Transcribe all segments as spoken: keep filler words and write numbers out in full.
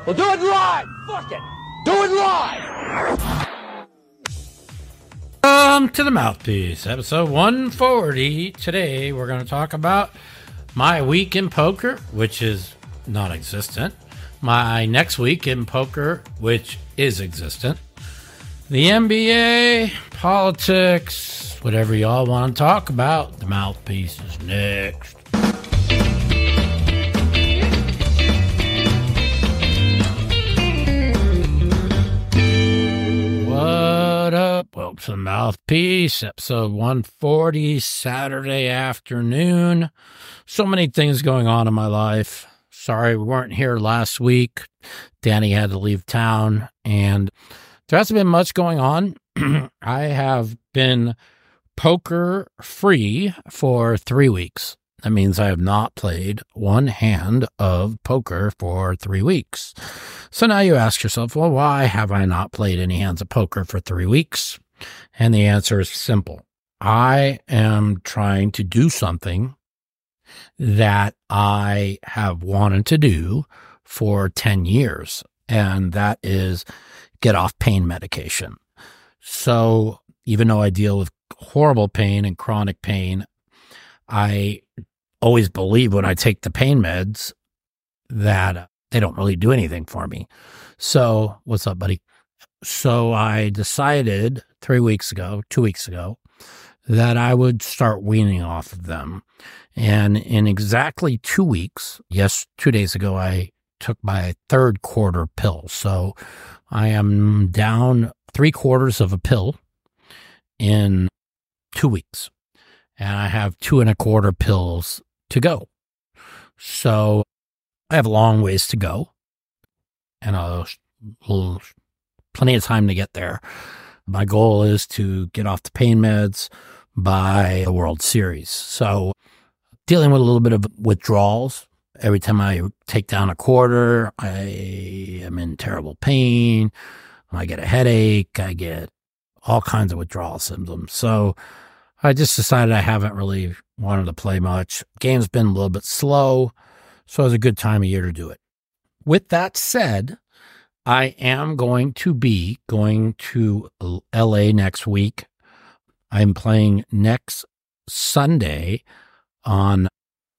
We'll do it live. Fuck it. Do it live. Welcome to the Mouthpiece, episode one forty. Today we're going to talk about my week in poker, which is non-existent. My next week in poker, which is existent. The N B A, politics, whatever y'all want to talk about. The Mouthpiece is next. What up? Welcome to the Mouthpiece, episode one forty, Saturday afternoon. So many things going on in my life. Sorry we weren't here last week. Danny had to leave town, and there hasn't been much going on. I have been poker free for three weeks. That means I have not played one hand of poker for three weeks. So now you ask yourself, well, why have I not played any hands of poker for three weeks? And the answer is simple. I am trying to do something that I have wanted to do for ten years, and that is get off pain medication. So even though I deal with horrible pain and chronic pain, I always believe when I take the pain meds that they don't really do anything for me. So what's up, buddy? So I decided three weeks ago, two weeks ago, that I would start weaning off of them. And in exactly two weeks, yes, two days ago, I took my third quarter pill. So I am down three quarters of a pill in two weeks. And I have two and a quarter pills to go. So I have a long ways to go. And a little, plenty of time to get there. My goal is to get off the pain meds by the World Series. So dealing with a little bit of withdrawals. Every time I take down a quarter, I am in terrible pain. I get a headache. I get all kinds of withdrawal symptoms. So I just decided I haven't really wanted to play much. Game's been a little bit slow, so it was a good time of year to do it. With that said, I am going to be going to L A next week. I'm playing next Sunday on...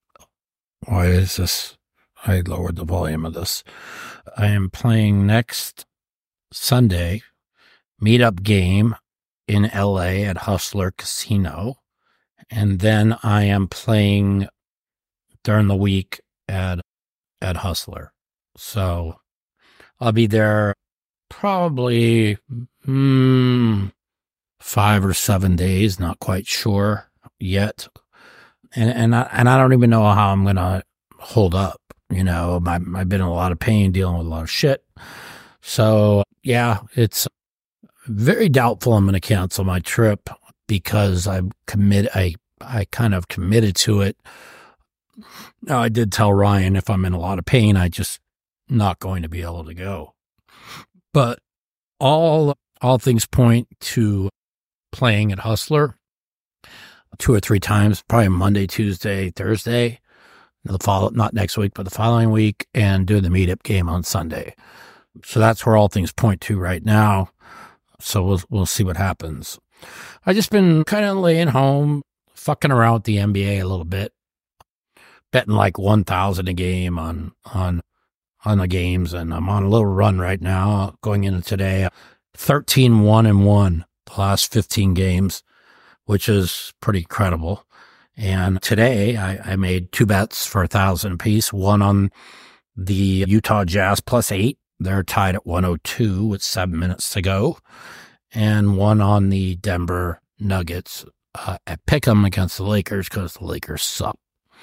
Why is this? I lowered the volume of this. I am playing next Sunday, meetup game in L A at Hustler Casino. And then I am playing during the week at, at Hustler. So I'll be there probably mm, five or seven days, not quite sure yet. And and I, and I don't even know how I'm going to hold up. You know, I, I've been in a lot of pain, dealing with a lot of shit. So, yeah, it's very doubtful I'm going to cancel my trip because I'm commit. I, I kind of committed to it. Now, I did tell Ryan if I'm in a lot of pain, I just not going to be able to go. But all all things point to playing at Hustler two or three times, probably Monday, Tuesday, Thursday, the follow not next week, but the following week, and do the meetup game on Sunday. So that's where all things point to right now. So we'll we'll see what happens. I just been kind of laying home, fucking around with the N B A a little bit, betting like one thousand a game on on on the games, and I'm on a little run right now. Going into today, thirteen one and one the last fifteen games, which is pretty incredible. And today I, I made two bets for a thousand apiece. One on the Utah Jazz plus eight. They're tied at one oh two with seven minutes to go. And one on the Denver Nuggets uh, at Pick'em against the Lakers because the Lakers suck.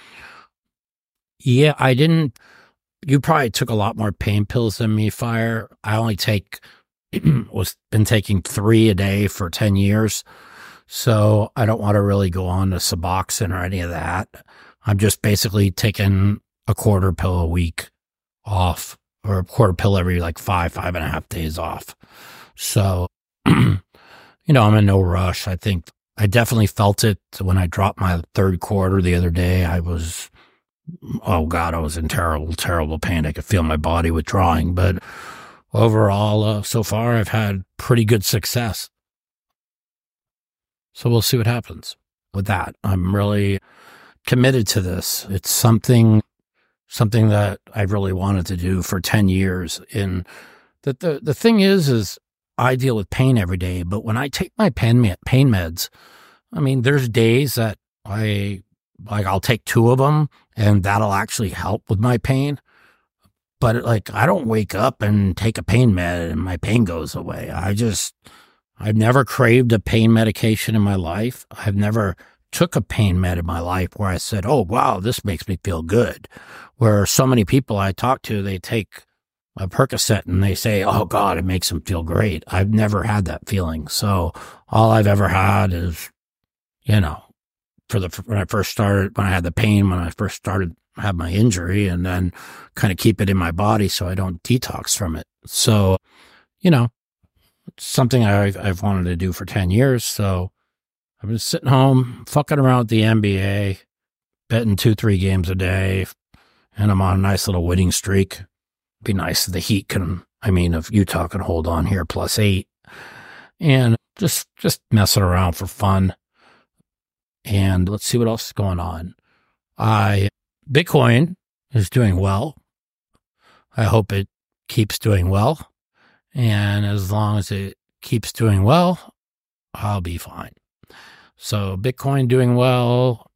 Yeah, I didn't. You probably took a lot more pain pills than me, Fire. I only take, was been taking three a day for ten years. So I don't want to really go on to Suboxone or any of that. I'm just basically taking a quarter pill a week off, or a quarter pill every like five, five and a half days off. So, you know, I'm in no rush. I think I definitely felt it when I dropped my third quarter the other day. I was oh God, I was in terrible, terrible pain. I could feel my body withdrawing. But overall, uh, so far, I've had pretty good success. So we'll see what happens with that. I'm really committed to this. It's something, something that I've really wanted to do for ten years. And the, the, the thing is, is I deal with pain every day, but when I take my pain, pain meds, I mean, there's days that I, like, I'll take two of them and that'll actually help with my pain. But like, I don't wake up and take a pain med and my pain goes away. I just, I've never craved a pain medication in my life. I've never took a pain med in my life where I said, oh, wow, this makes me feel good. Where so many people I talk to, they take a Percocet and they say, oh God, it makes them feel great. I've never had that feeling. So all I've ever had is, you know, for the, when I first started, when I had the pain, when I first started, have my injury, and then kind of keep it in my body so I don't detox from it. So, you know, it's something I've, I've wanted to do for ten years. So I've been sitting home, fucking around with the N B A, betting two, three games a day, and I'm on a nice little winning streak. Be nice if the Heat can, I mean, if Utah can hold on here, plus eight, and just, just messing around for fun. And let's see what else is going on. I, Bitcoin is doing well. I hope it keeps doing well. And as long as it keeps doing well, I'll be fine. So Bitcoin doing well.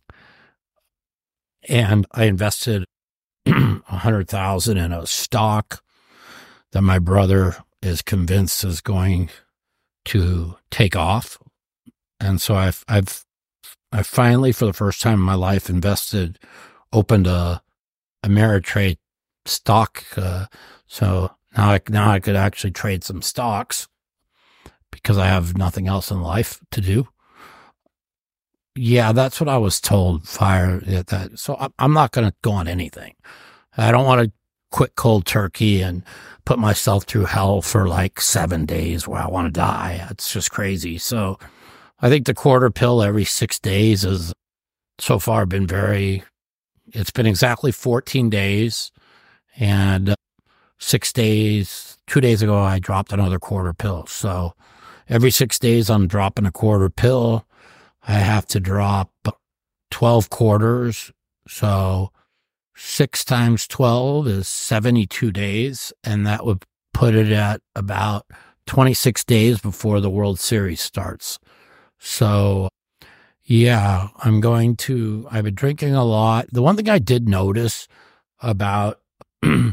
And I invested a hundred thousand in a stock that my brother is convinced is going to take off. And so I've, I've, I finally, for the first time in my life, invested, opened a Ameritrade stock. Uh, so now I, now I could actually trade some stocks because I have nothing else in life to do. Yeah, that's what I was told. Fire that. So I'm not going to go on anything. I don't want to quit cold turkey and put myself through hell for like seven days where I want to die. It's just crazy. So I think the quarter pill every six days has so far been very, it's been exactly fourteen days, and six days, two days ago, I dropped another quarter pill. So every six days I'm dropping a quarter pill. I have to drop twelve quarters. So six times twelve is seventy-two days. And that would put it at about twenty-six days before the World Series starts. So yeah, I'm going to, I've been drinking a lot. The one thing I did notice about, no,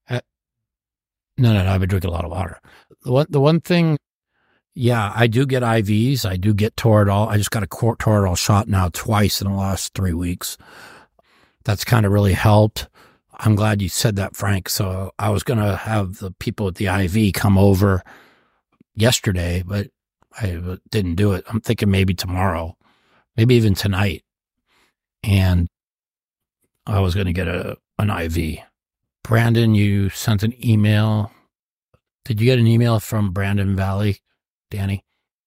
no, no, I've been drinking a lot of water. The one, the one thing, yeah, I do get I Vs. I do get Toradol. I just got a Toradol shot now twice in the last three weeks. That's kind of really helped. I'm glad you said that, Frank. So I was going to have the people at the I V come over yesterday, but I didn't do it. I'm thinking maybe tomorrow, maybe even tonight. And I was going to get a an I V. Brandon, you sent an email. Did you get an email from Brandon Valley, Danny?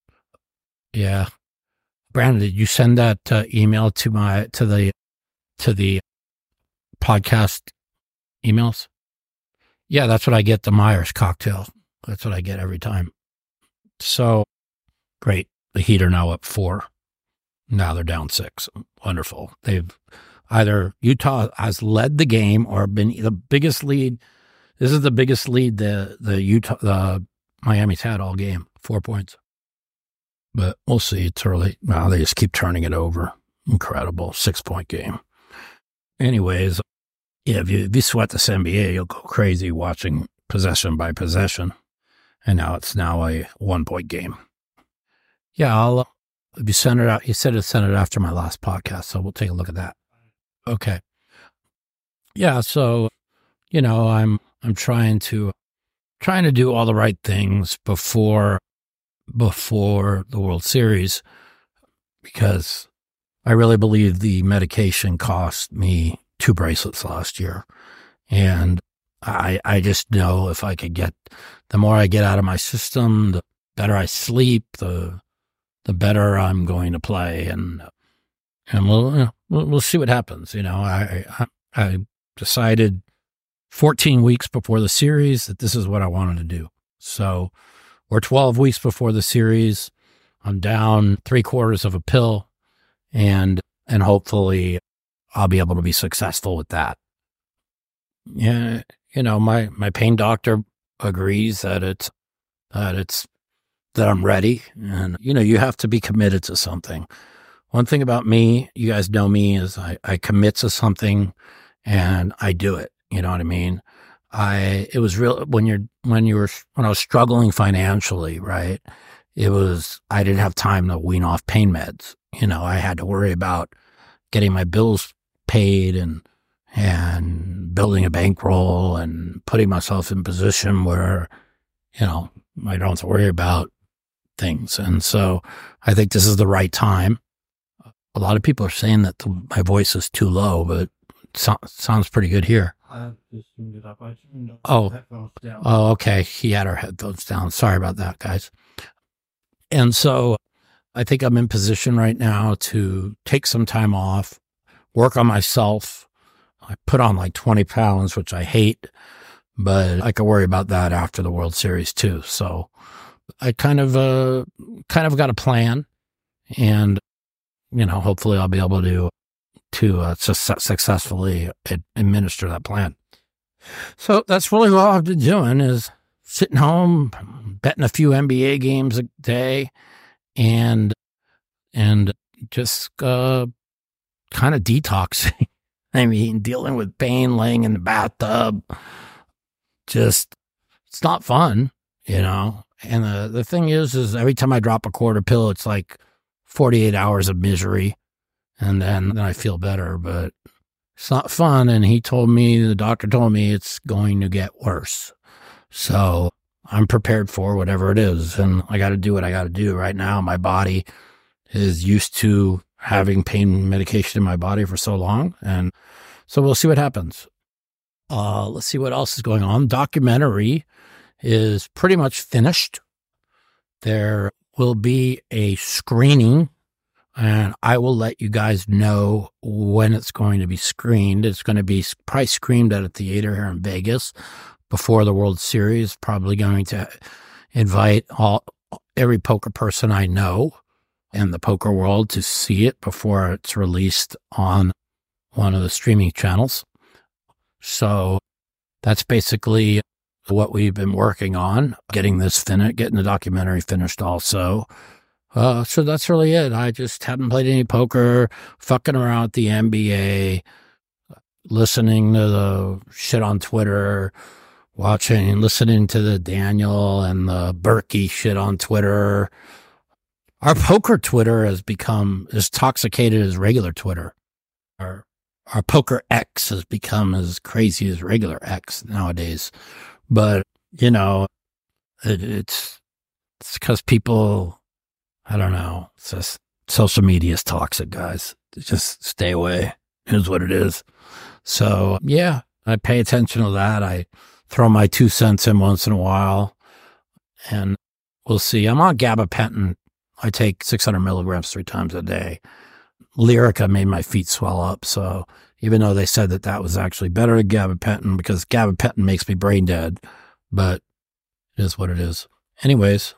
Yeah. Brandon, did you send that uh, email to my to the to the podcast emails? Yeah, that's what I get, the Myers cocktail. That's what I get every time. So great. The Heat are now up four. Now they're down six. Wonderful. They've either Utah has led the game or been the biggest lead. This is the biggest lead the the Utah the Miami's had all game, four points. But we'll see. It's early. Wow, they just keep turning it over. Incredible six point game. Anyways, yeah, if you, if you sweat this N B A, you'll go crazy watching possession by possession. And now it's now a one point game. Yeah, I'll. Uh, if you send it out, you said it sent it after my last podcast, so we'll take a look at that. Okay. Yeah, so you know, I'm I'm trying to trying to do all the right things before before the World Series, because I really believe the medication cost me two bracelets last year. And I I just know if I could get, the more I get out of my system, the better I sleep, the the better I'm going to play. And and we'll, you know, we'll, we'll see what happens. You know, I, I, I decided fourteen weeks before the series that this is what I wanted to do. So we're twelve weeks before the series. I'm down three quarters of a pill, and, and hopefully I'll be able to be successful with that. Yeah. You know, my, my pain doctor agrees that it's, that it's, that I'm ready. And, you know, you have to be committed to something. One thing about me, you guys know me, is I, I commit to something and I do it. You know what I mean? I, it was real when you're, when you were, when I was struggling financially, right? It was, I didn't have time to wean off pain meds. You know, I had to worry about getting my bills paid and, and building a bankroll and putting myself in a position where, you know, I don't have to worry about things. And so I think this is the right time. A lot of people are saying that the, my voice is too low, but it so, sounds pretty good here. I just tuned it up. I tuned up oh, headphones down. Oh, okay. He had our headphones down. Sorry about that, guys. And so I think I'm in position right now to take some time off, work on myself. I put on like twenty pounds, which I hate, but I could worry about that after the World Series too. So I kind of, uh, kind of got a plan, and, you know, hopefully I'll be able to, to, uh, su- successfully administer that plan. So that's really all I've been doing, is sitting home, betting a few N B A games a day, and, and just, uh, kind of detoxing. I mean, dealing with pain, laying in the bathtub, just, it's not fun, you know? And the, the thing is, is every time I drop a quarter pill, it's like forty-eight hours of misery. And then, then I feel better, but it's not fun. And he told me, the doctor told me it's going to get worse. So I'm prepared for whatever it is. And I got to do what I got to do right now. My body is used to having pain medication in my body for so long. And so we'll see what happens. Uh, let's see what else is going on. Documentary is pretty much finished. There will be a screening, and I will let you guys know when it's going to be screened. It's going to be probably screened at a theater here in Vegas before the World Series. Probably going to invite all every poker person I know in the poker world to see it before it's released on one of the streaming channels. So that's basically what we've been working on, getting this finished, getting the documentary finished also. Uh, so that's really it. I just haven't played any poker, fucking around with the N B A, listening to the shit on Twitter, watching, listening to the Daniel and the Berkey shit on Twitter. Our poker Twitter has become as toxicated as regular Twitter. Our, our poker X has become as crazy as regular X nowadays. But, you know, it, it's it's because people, I don't know, it's just social media is toxic, guys. Just stay away. Here's what it is. So, yeah, I pay attention to that. I throw my two cents in once in a while, and we'll see. I'm on gabapentin. I take six hundred milligrams three times a day. Lyrica made my feet swell up. So even though they said that that was actually better than gabapentin, because gabapentin makes me brain dead, but it is what it is. Anyways,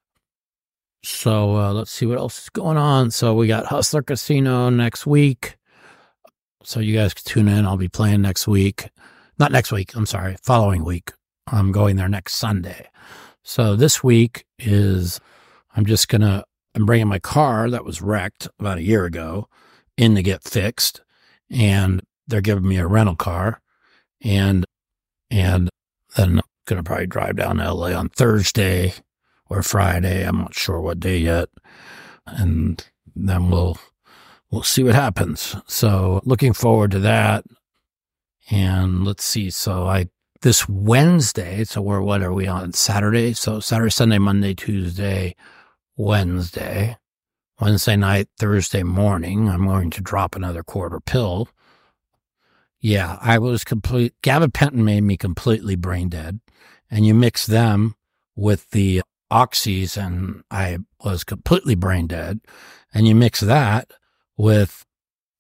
so uh, let's see what else is going on. So we got Hustler Casino next week. So you guys can tune in. I'll be playing next week. Not next week. I'm sorry. Following week. I'm going there next Sunday. So this week is, I'm just going to, I'm bringing my car that was wrecked about a year ago in to get fixed. And they're giving me a rental car. And, and then I'm going to probably drive down to L A on Thursday or Friday. I'm not sure what day yet. And then we'll, we'll see what happens. So looking forward to that. And let's see. So I, this Wednesday, so we're, what are we on? Saturday? So Saturday, Sunday, Monday, Tuesday, Wednesday, Wednesday night, Thursday morning, I'm going to drop another quarter pill. Yeah, I was complete. Gabapentin made me completely brain dead. And you mix them with the oxys, and I was completely brain dead. And you mix that with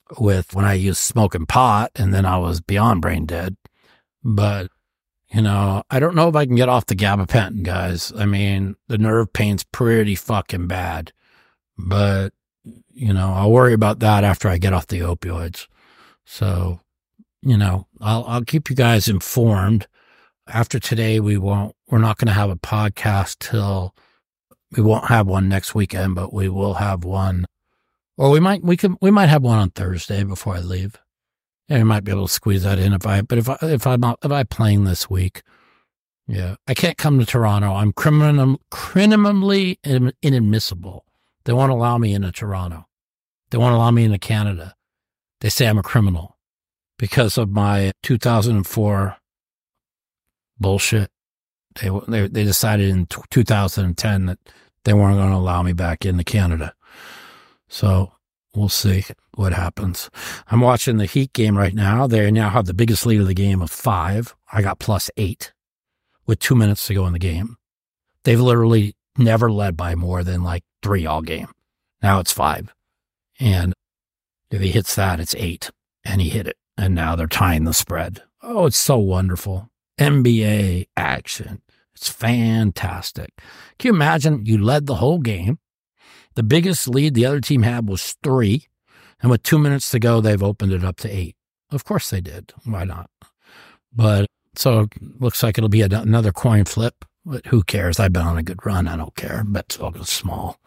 with when I used smoking pot, and then I was beyond brain dead. But, you know, I don't know if I can get off the gabapentin, guys. I mean, the nerve pain's pretty fucking bad. But, you know, I'll worry about that after I get off the opioids. So, you know, I'll I'll keep you guys informed. After today, we won't, we're not going to have a podcast till, we won't have one next weekend, but we will have one, or we might, we can, we might have one on Thursday before I leave. And we might be able to squeeze that in if I, but if I, if I'm not, if I'm playing this week, yeah, I can't come to Toronto. I'm criminal, criminally inadmissible. They won't allow me into Toronto. They won't allow me into Canada. They say I'm a criminal because of my two thousand four bullshit. They, they, they decided in two thousand ten that they weren't going to allow me back into Canada. So we'll see what happens. I'm watching the Heat game right now. They now have the biggest lead of the game of five. I got plus eight with two minutes to go in the game. They've literally never led by more than like three all game. Now it's five. And if he hits that, it's eight. And he hit it. And now they're tying the spread. Oh, it's so wonderful. N B A action. It's fantastic. Can you imagine you led the whole game? The biggest lead the other team had was three. And with two minutes to go, they've opened it up to eight. Of course they did. Why not? But so it looks like it'll be a, another coin flip. But who cares? I've been on a good run. I don't care. Bet's all small.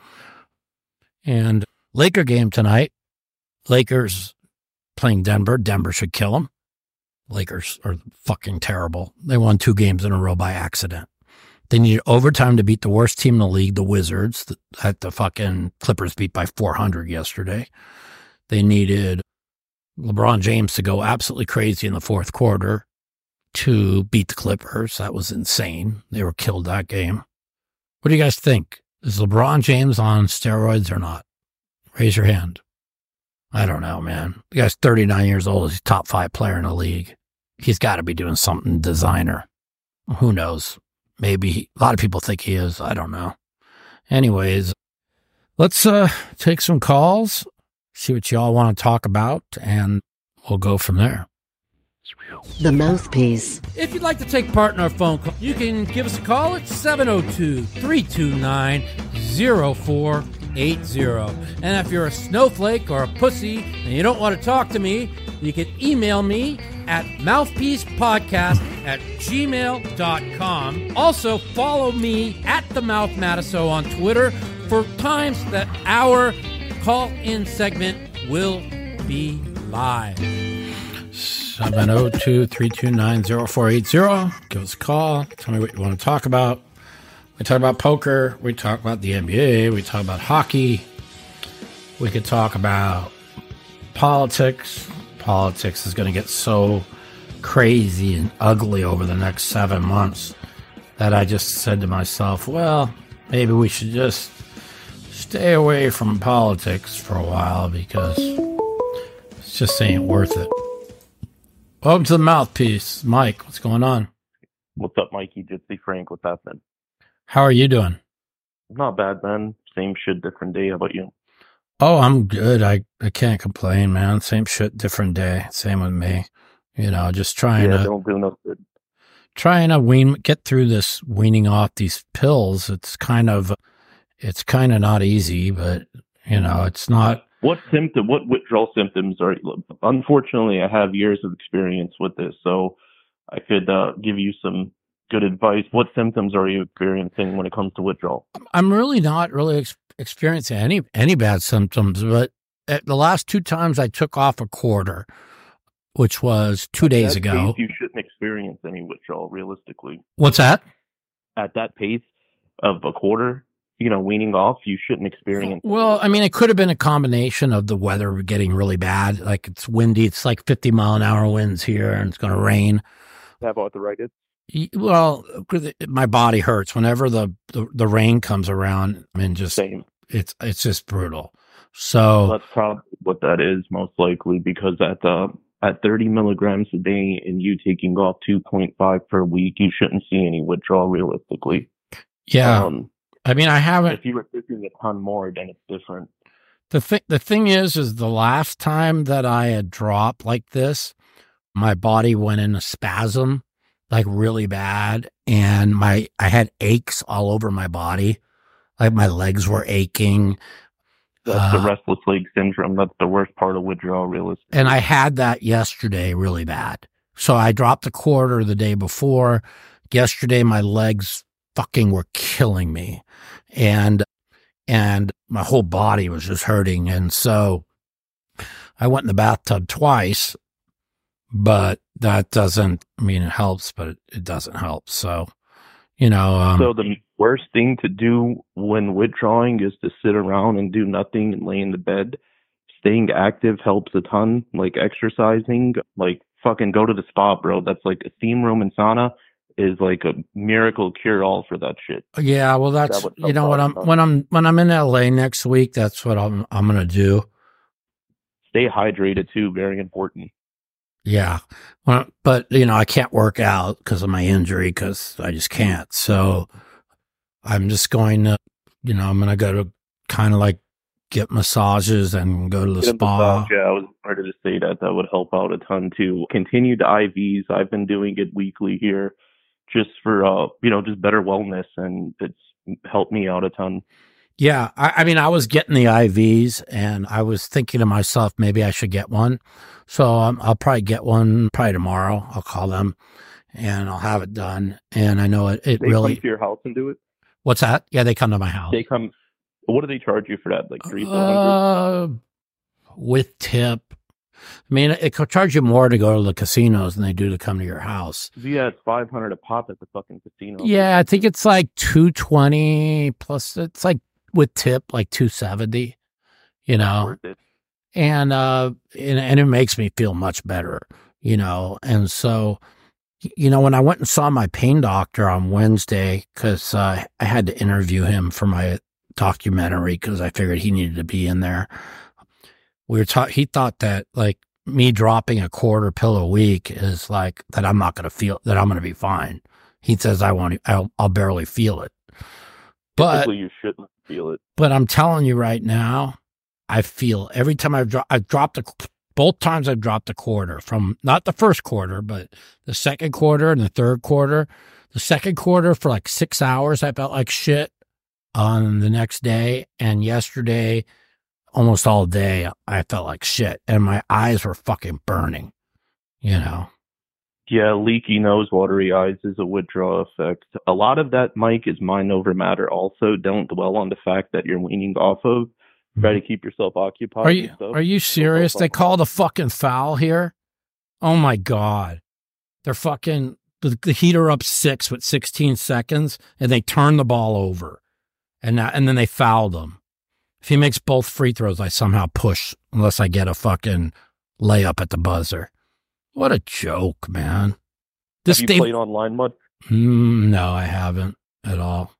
And Laker game tonight. Lakers playing Denver. Denver should kill them. Lakers are fucking terrible. They won two games in a row by accident. They needed overtime to beat the worst team in the league, the Wizards, that the fucking Clippers beat by four hundred yesterday. They needed LeBron James to go absolutely crazy in the fourth quarter to beat the Clippers. That was insane. They were killed that game. What do you guys think? Is LeBron James on steroids or not? Raise your hand. I don't know, man. The guy's thirty-nine years old. He's a top five player in the league. He's got to be doing something designer. Who knows? Maybe he, a lot of people think he is. I don't know. Anyways, let's uh, take some calls, see what y'all want to talk about, and we'll go from there. The Mouthpiece. If you'd like to take part in our phone call, you can give us a call at seven oh two, three two nine, oh four eight oh. And if you're a snowflake or a pussy and you don't want to talk to me, you can email me at mouthpiecepodcast at gmail dot com. Also, follow me at the Mouth Matiso on Twitter for times that our call-in segment will be live. seven oh two, three two nine, oh four eight oh. Give us a call. Tell me what you want to talk about. We talk about poker. We talk about the N B A. We talk about hockey. We could talk about politics. Politics is going to get so crazy and ugly over the next seven months that I just said to myself, well, maybe we should just stay away from politics for a while because it's just ain't worth it. Welcome to the Mouthpiece. Mike, what's going on? What's up, Mikey? Jitsi Frank, what's happening? How are you doing? Not bad, man. Same shit, different day. How about you? Oh, I'm good. I, I can't complain, man. Same shit, different day. Same with me. You know, just trying yeah, to don't do no good. Trying to wean get through this weaning off these pills. It's kind of it's kind of not easy, but you know, it's not. What symptom? What withdrawal symptoms are? Unfortunately, I have years of experience with this, so I could uh, give you some good advice. What symptoms are you experiencing when it comes to withdrawal? I'm really not really ex- experiencing any any bad symptoms, but at the last two times I took off a quarter, which was two at days that ago. Pace, you shouldn't experience any withdrawal, realistically. What's that? At that pace of a quarter, you know, weaning off, you shouldn't experience. Well, I mean, it could have been a combination of the weather getting really bad. Like it's windy. It's like fifty mile an hour winds here and it's going to rain. Have arthritis? Well, my body hurts whenever the, the, the rain comes around. I mean, just Same. it's it's just brutal. So that's probably what that is, most likely, because at uh, at thirty milligrams a day and you taking off two point five per week, you shouldn't see any withdrawal realistically. Yeah, um, I mean, I haven't. If you were taking a ton more, then it's different. The thing, the thing is, is the last time that I had dropped like this, my body went in a spasm, like really bad, and my I had aches all over my body, like my legs were aching. That's uh, the restless leg syndrome. That's the worst part of withdrawal, realistically. And I had that yesterday really bad. So I dropped a quarter the day before. Yesterday, my legs fucking were killing me. And and my whole body was just hurting. And so I went in the bathtub twice, but that doesn't, I mean, it helps, but it, it doesn't help. So, you know. Um, so the worst thing to do when withdrawing is to sit around and do nothing and lay in the bed. Staying active helps a ton, like exercising, like fucking go to the spa, bro. That's like a steam room and sauna is like a miracle cure all for that shit. Yeah, well, that's, that you know, when I'm, when I'm, when I'm in L A next week, that's what I'm, I'm going to do. Stay hydrated too. Very important. Yeah. Well, but you know, I can't work out because of my injury because I just can't. So I'm just going to, you know, I'm going to go to kind of like get massages and go to the Get a spa. massage, yeah, I was started to say that. That would help out a ton too. Continued I Vs. I've been doing it weekly here just for, uh, you know, just better wellness, and it's helped me out a ton. Yeah. I, I mean, I was getting the I Vs and I was thinking to myself, maybe I should get one. So um, I'll probably get one probably tomorrow. I'll call them and I'll have it done. And I know it, it They really. come to your house and do it? What's that? Yeah, they come to my house. They come. What do they charge you for that? Like three, four hundred? Uh, with tip. I mean, it could charge you more to go to the casinos than they do to come to your house. Yeah, it's five hundred a pop at the fucking casino. Yeah, I think it's like two twenty plus. It's like with tip, like two seventy. You know, Worth it. and uh, and, and it makes me feel much better. You know, and so, you know, when I went and saw my pain doctor on Wednesday, because uh, I had to interview him for my documentary because I figured he needed to be in there. We were taught, he thought that like me dropping a quarter pill a week is like that I'm not going to feel, that I'm going to be fine. He says I won't, I'll, I'll barely feel it. But, Typically you shouldn't feel it. but I'm telling you right now, I feel every time I've, dro- I've dropped a, both times I've dropped a quarter from not the first quarter, but the second quarter and the third quarter. The second quarter for like six hours, I felt like shit on the next day. And yesterday, almost all day, I felt like shit. And my eyes were fucking burning, you know? Yeah, leaky nose, watery eyes is a withdrawal effect. A lot of that, Mike, is mind over matter also. Don't dwell on the fact that you're weaning off of. Try to keep yourself occupied. Are you, and stuff. are you serious? They called a fucking foul here? Oh my God. They're fucking, the, the Heat are up six with sixteen seconds and they turn the ball over. And that, and then they fouled him. If he makes both free throws, I somehow push unless I get a fucking layup at the buzzer. What a joke, man. This Have you Dave, played online much? Mm, no, I haven't at all.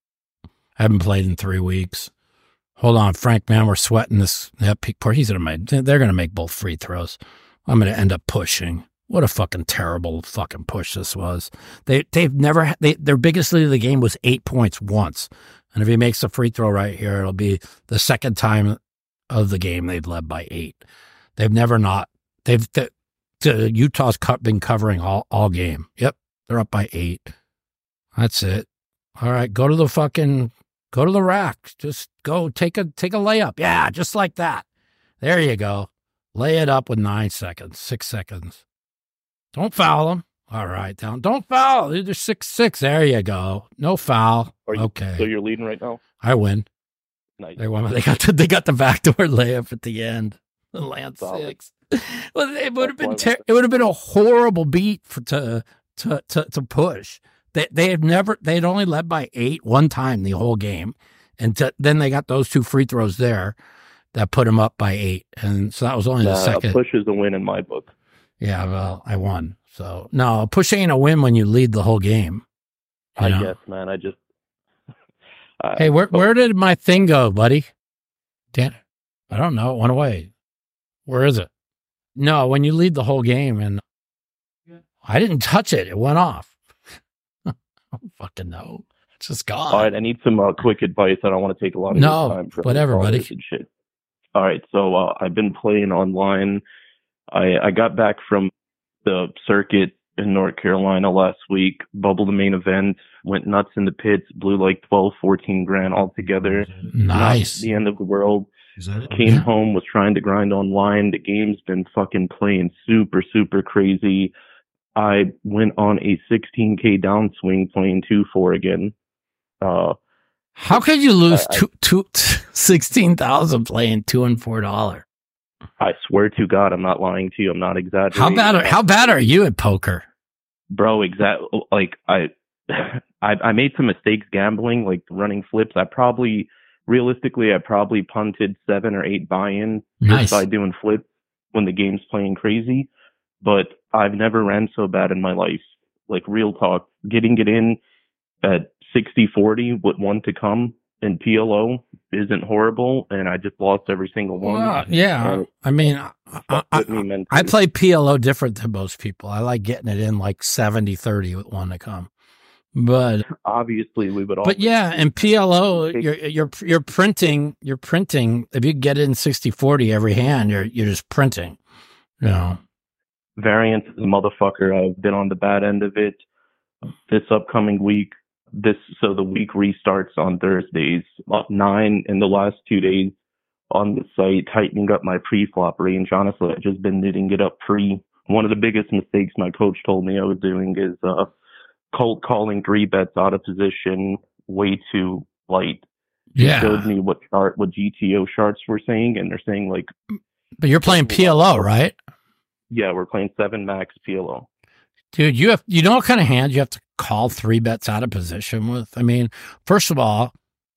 I haven't played in three weeks. Hold on, Frank, man, we're sweating this. That peak part. He's gonna make. They're gonna make both free throws. I'm gonna end up pushing. What a fucking terrible fucking push this was. They they've never they their biggest lead of the game was eight points once, and if he makes a free throw right here, it'll be the second time of the game they've led by eight. They've never not. They've the, the Utah's been covering all all game. Yep, they're up by eight. That's it. All right, go to the fucking. Go to the rack. Just go take a take a layup. Yeah, just like that. There you go. Lay it up with nine seconds, six seconds. Don't foul them. All right, down. Don't foul. They're six six. There you go. No foul. Are you, okay. So you're leading right now? I win. Nice. They won. They got the, they got the backdoor layup at the end. The land Solid. six. Well, it would have been That's ter- it would have been a horrible beat for to to to, to push. They they have never they'd only led by eight one time the whole game, and to, then they got those two free throws there that put them up by eight, and so that was only the Uh, second. a push is a win in my book. Yeah, well, I won. So no, a push ain't a win when you lead the whole game. You I know? guess, man. I just. Uh, Hey, where where did my thing go, buddy? Dan, I don't know. It went away. Where is it? No, when you lead the whole game, and I didn't touch it. It went off. I don't fucking know. It's just gone. All right, I need some uh, quick advice. I don't want to take a lot of No, your time. for whatever, callers buddy. And shit. All right, so uh, I've been playing online. I, I got back from the circuit in North Carolina last week, bubbled the main event, went nuts in the pits, blew like twelve, fourteen grand altogether. Nice. Not the end of the world. Is that it? Came home, was trying to grind online. The game's been fucking playing super, super crazy. I went on a sixteen K downswing playing two four again. Uh, How could you lose I, two, two, sixteen thousand playing two and four dollars? I swear to God, I'm not lying to you. I'm not exaggerating. How bad? Are, how bad are you at poker, bro? Exact. Like I, I, I made some mistakes gambling, like running flips. I probably, realistically, I probably punted seven or eight buy-ins nice. just by doing flips when the game's playing crazy. But I've never ran so bad in my life. Like real talk, getting it in at sixty forty with one to come in P L O isn't horrible, and I just lost every single one. Well, yeah, uh, I mean, I, I, I play P L O different than most people. I like getting it in like seventy thirty with one to come. But obviously, we would all. But yeah, in P L O, you're you're you're printing. You're printing. If you get it in sixty forty every hand, you're you're just printing. You know, variance is a motherfucker. I've been on the bad end of it. This upcoming week. This so the week restarts on Thursdays. Up nine in the last two days on the site, tightening up my pre-flop range. Honestly, I've just been knitting it up pre. One of the biggest mistakes my coach told me I was doing is uh, cold calling three bets out of position way too light. Yeah, he showed me what chart, what G T O charts were saying, and they're saying like. But you're playing P L O, right? Yeah, we're playing seven max P L O. Dude, you have you know what kind of hand you have to call three bets out of position with? I mean, first of all,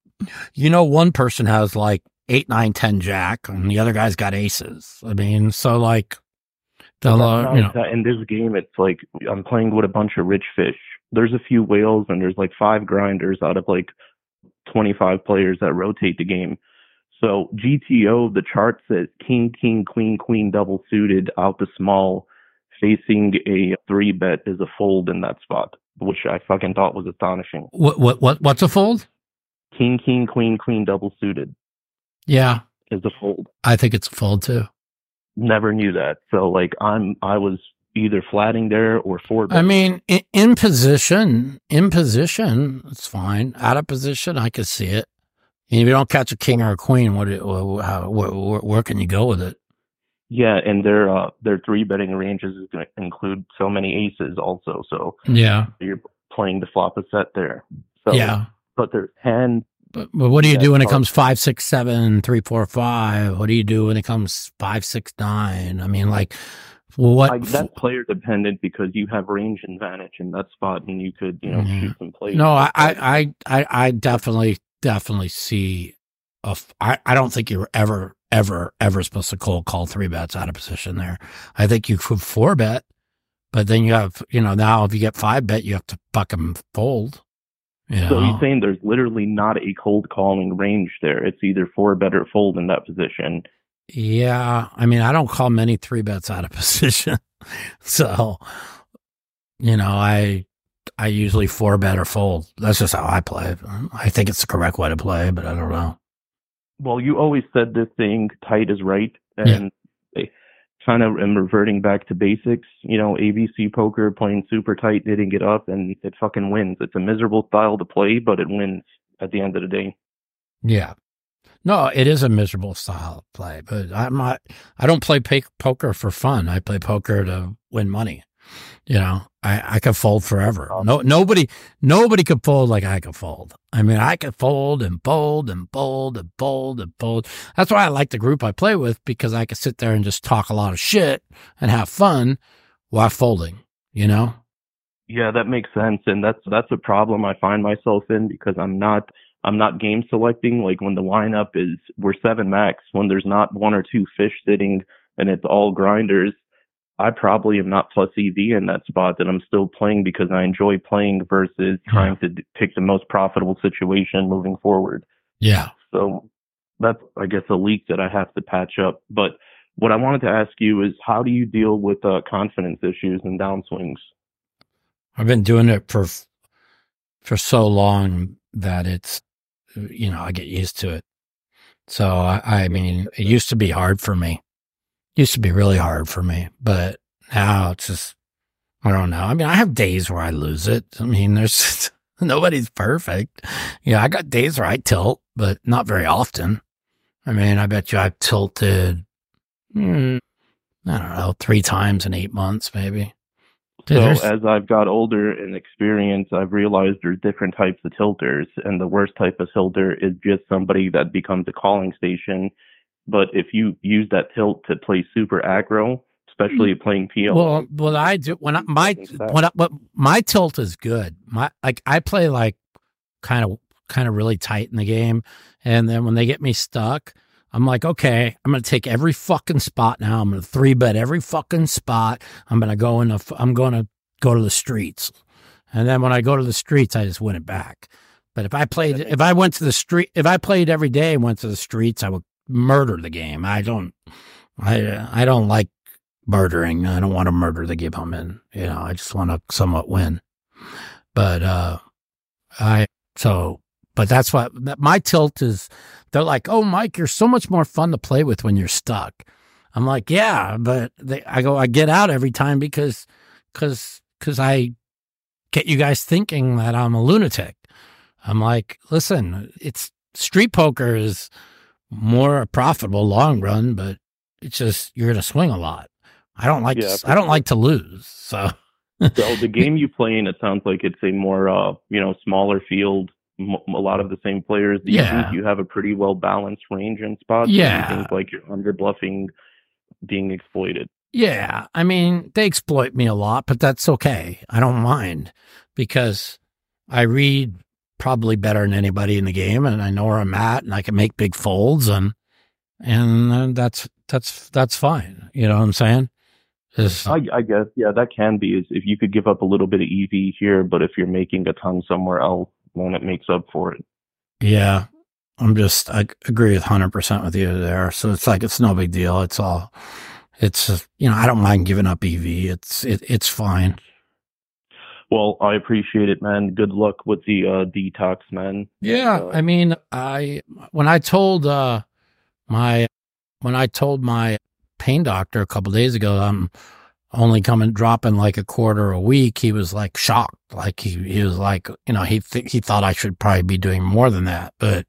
you know, one person has like eight, nine, ten jack, and the other guy's got aces. I mean, so like, they'll, uh, you know, in this game, it's like I'm playing with a bunch of rich fish. There's a few whales, and there's like five grinders out of like twenty-five players that rotate the game. So G T O, the chart says king, king, queen, queen, double suited out the small. Facing a three bet is a fold in that spot, which I fucking thought was astonishing. What what what what's a fold? King, king, queen, queen, double suited. Yeah, is a fold. I think it's a fold too. Never knew that. So like I'm, I was either flatting there or four. I mean, in, in position, in position, it's fine. Out of position, I could see it. And if you don't catch a king or a queen, what, how, where, where can you go with it? Yeah, and their uh, their three betting ranges is going to include so many aces also. So yeah, you're playing to flop a set there. So, yeah, but there's hand. But, but what do you do when it comes five, six, seven, three, four, five? What do you do when it comes five, six, nine? I mean, like, what? I, that's player dependent because you have range advantage in that spot, and you could, you know, yeah. shoot some plays. No, I, I, I, I definitely, definitely see. A, I, I don't think you're ever. ever, ever supposed to cold call three bets out of position there. I think you could four bet, but then you have, you know, now if you get five bet, you have to fucking fold. You know? So you're saying there's literally not a cold calling range there. It's either four bet or fold in that position. Yeah. I mean, I don't call many three bets out of position. So, you know, I, I usually four bet or fold. That's just how I play. I think it's the correct way to play, but I don't know. Well, you always said this thing, tight is right, and yeah. kind of am reverting back to basics. You know, A B C poker, playing super tight, knitting it up, and it fucking wins. It's a miserable style to play, but it wins at the end of the day. Yeah. No, it is a miserable style of play, but I'm not, I don't play pay, poker for fun. I play poker to win money. You know, I, I could fold forever. No, nobody, nobody could fold like I could fold. I mean, I could fold and fold and fold and fold and fold. That's why I like the group I play with, because I could sit there and just talk a lot of shit and have fun while folding, you know? Yeah, that makes sense. And that's, that's a problem I find myself in because I'm not, I'm not game selecting. Like when the lineup is, we're seven max, when there's not one or two fish sitting and it's all grinders, I probably am not plus E V in that spot, that I'm still playing because I enjoy playing versus trying to pick the most profitable situation moving forward. Yeah. So that's, I guess, a leak that I have to patch up. But what I wanted to ask you is, how do you deal with uh, confidence issues and downswings? I've been doing it for, for so long that it's, you know, I get used to it. So, I, I mean, it used to be hard for me. It used to be really hard for me, but now it's just, I don't know. I mean, I have days where I lose it. I mean, there's nobody's perfect. Yeah, I got days where I tilt, but not very often. I mean, I bet you I've tilted, hmm, I don't know, three times in eight months, maybe. Dude, So there's- as I've got older and experience, I've realized there's different types of tilters, and the worst type of tilter is just somebody that becomes a calling station. But if you use that tilt to play super aggro, especially playing P L, Well, what I do when I, my when I, what my tilt is good. My like I play like kind of kind of really tight in the game, and then when they get me stuck, I'm like, okay, I'm gonna take every fucking spot now. I'm gonna three bet every fucking spot. I'm gonna go in the. I'm gonna go to the streets, and then when I go to the streets, I just win it back. But if I played, if I went to the street, if I played every day and went to the streets, I would murder the game. I don't. I I don't like murdering. I don't want to murder the game I'm in. You know, I just want to somewhat win. But uh I so but that's what my tilt is. They're like, "Oh, Mike, you're so much more fun to play with when you're stuck." I'm like, "Yeah, but they, I go I get out every time because cuz cuz I get you guys thinking that I'm a lunatic." I'm like, "Listen, it's street poker is more profitable long run, but it's just you're going to swing a lot. I don't like Yeah, to, I don't like to lose." So So the game you play in, it sounds like it's a more, uh, you know, smaller field. M- a lot of the same players. Do you Yeah. think you have a pretty well balanced range and spots? Yeah. Do you think like you're under bluffing, being exploited? yeah, I mean, they exploit me a lot, but that's okay. I don't mind because I read probably better than anybody in the game, and I know where I'm at, and I can make big folds, and and uh, that's that's that's fine. You know what I'm saying? Is- I, I guess, yeah, that can be is if you could give up a little bit of E V here, but if you're making a ton somewhere else, then it makes up for it. yeah, I'm just I agree with one hundred percent with you there. So it's like it's no big deal. It's all it's just, you know I don't mind giving up E V. It's it, it's fine. Well, I appreciate it, man. Good luck with the uh, detox, man. Yeah, Uh, I mean, I when I told uh my when I told my pain doctor a couple days ago I'm only coming dropping like a quarter a week, he was like shocked. Like he he was like, you know, he th- he thought I should probably be doing more than that. But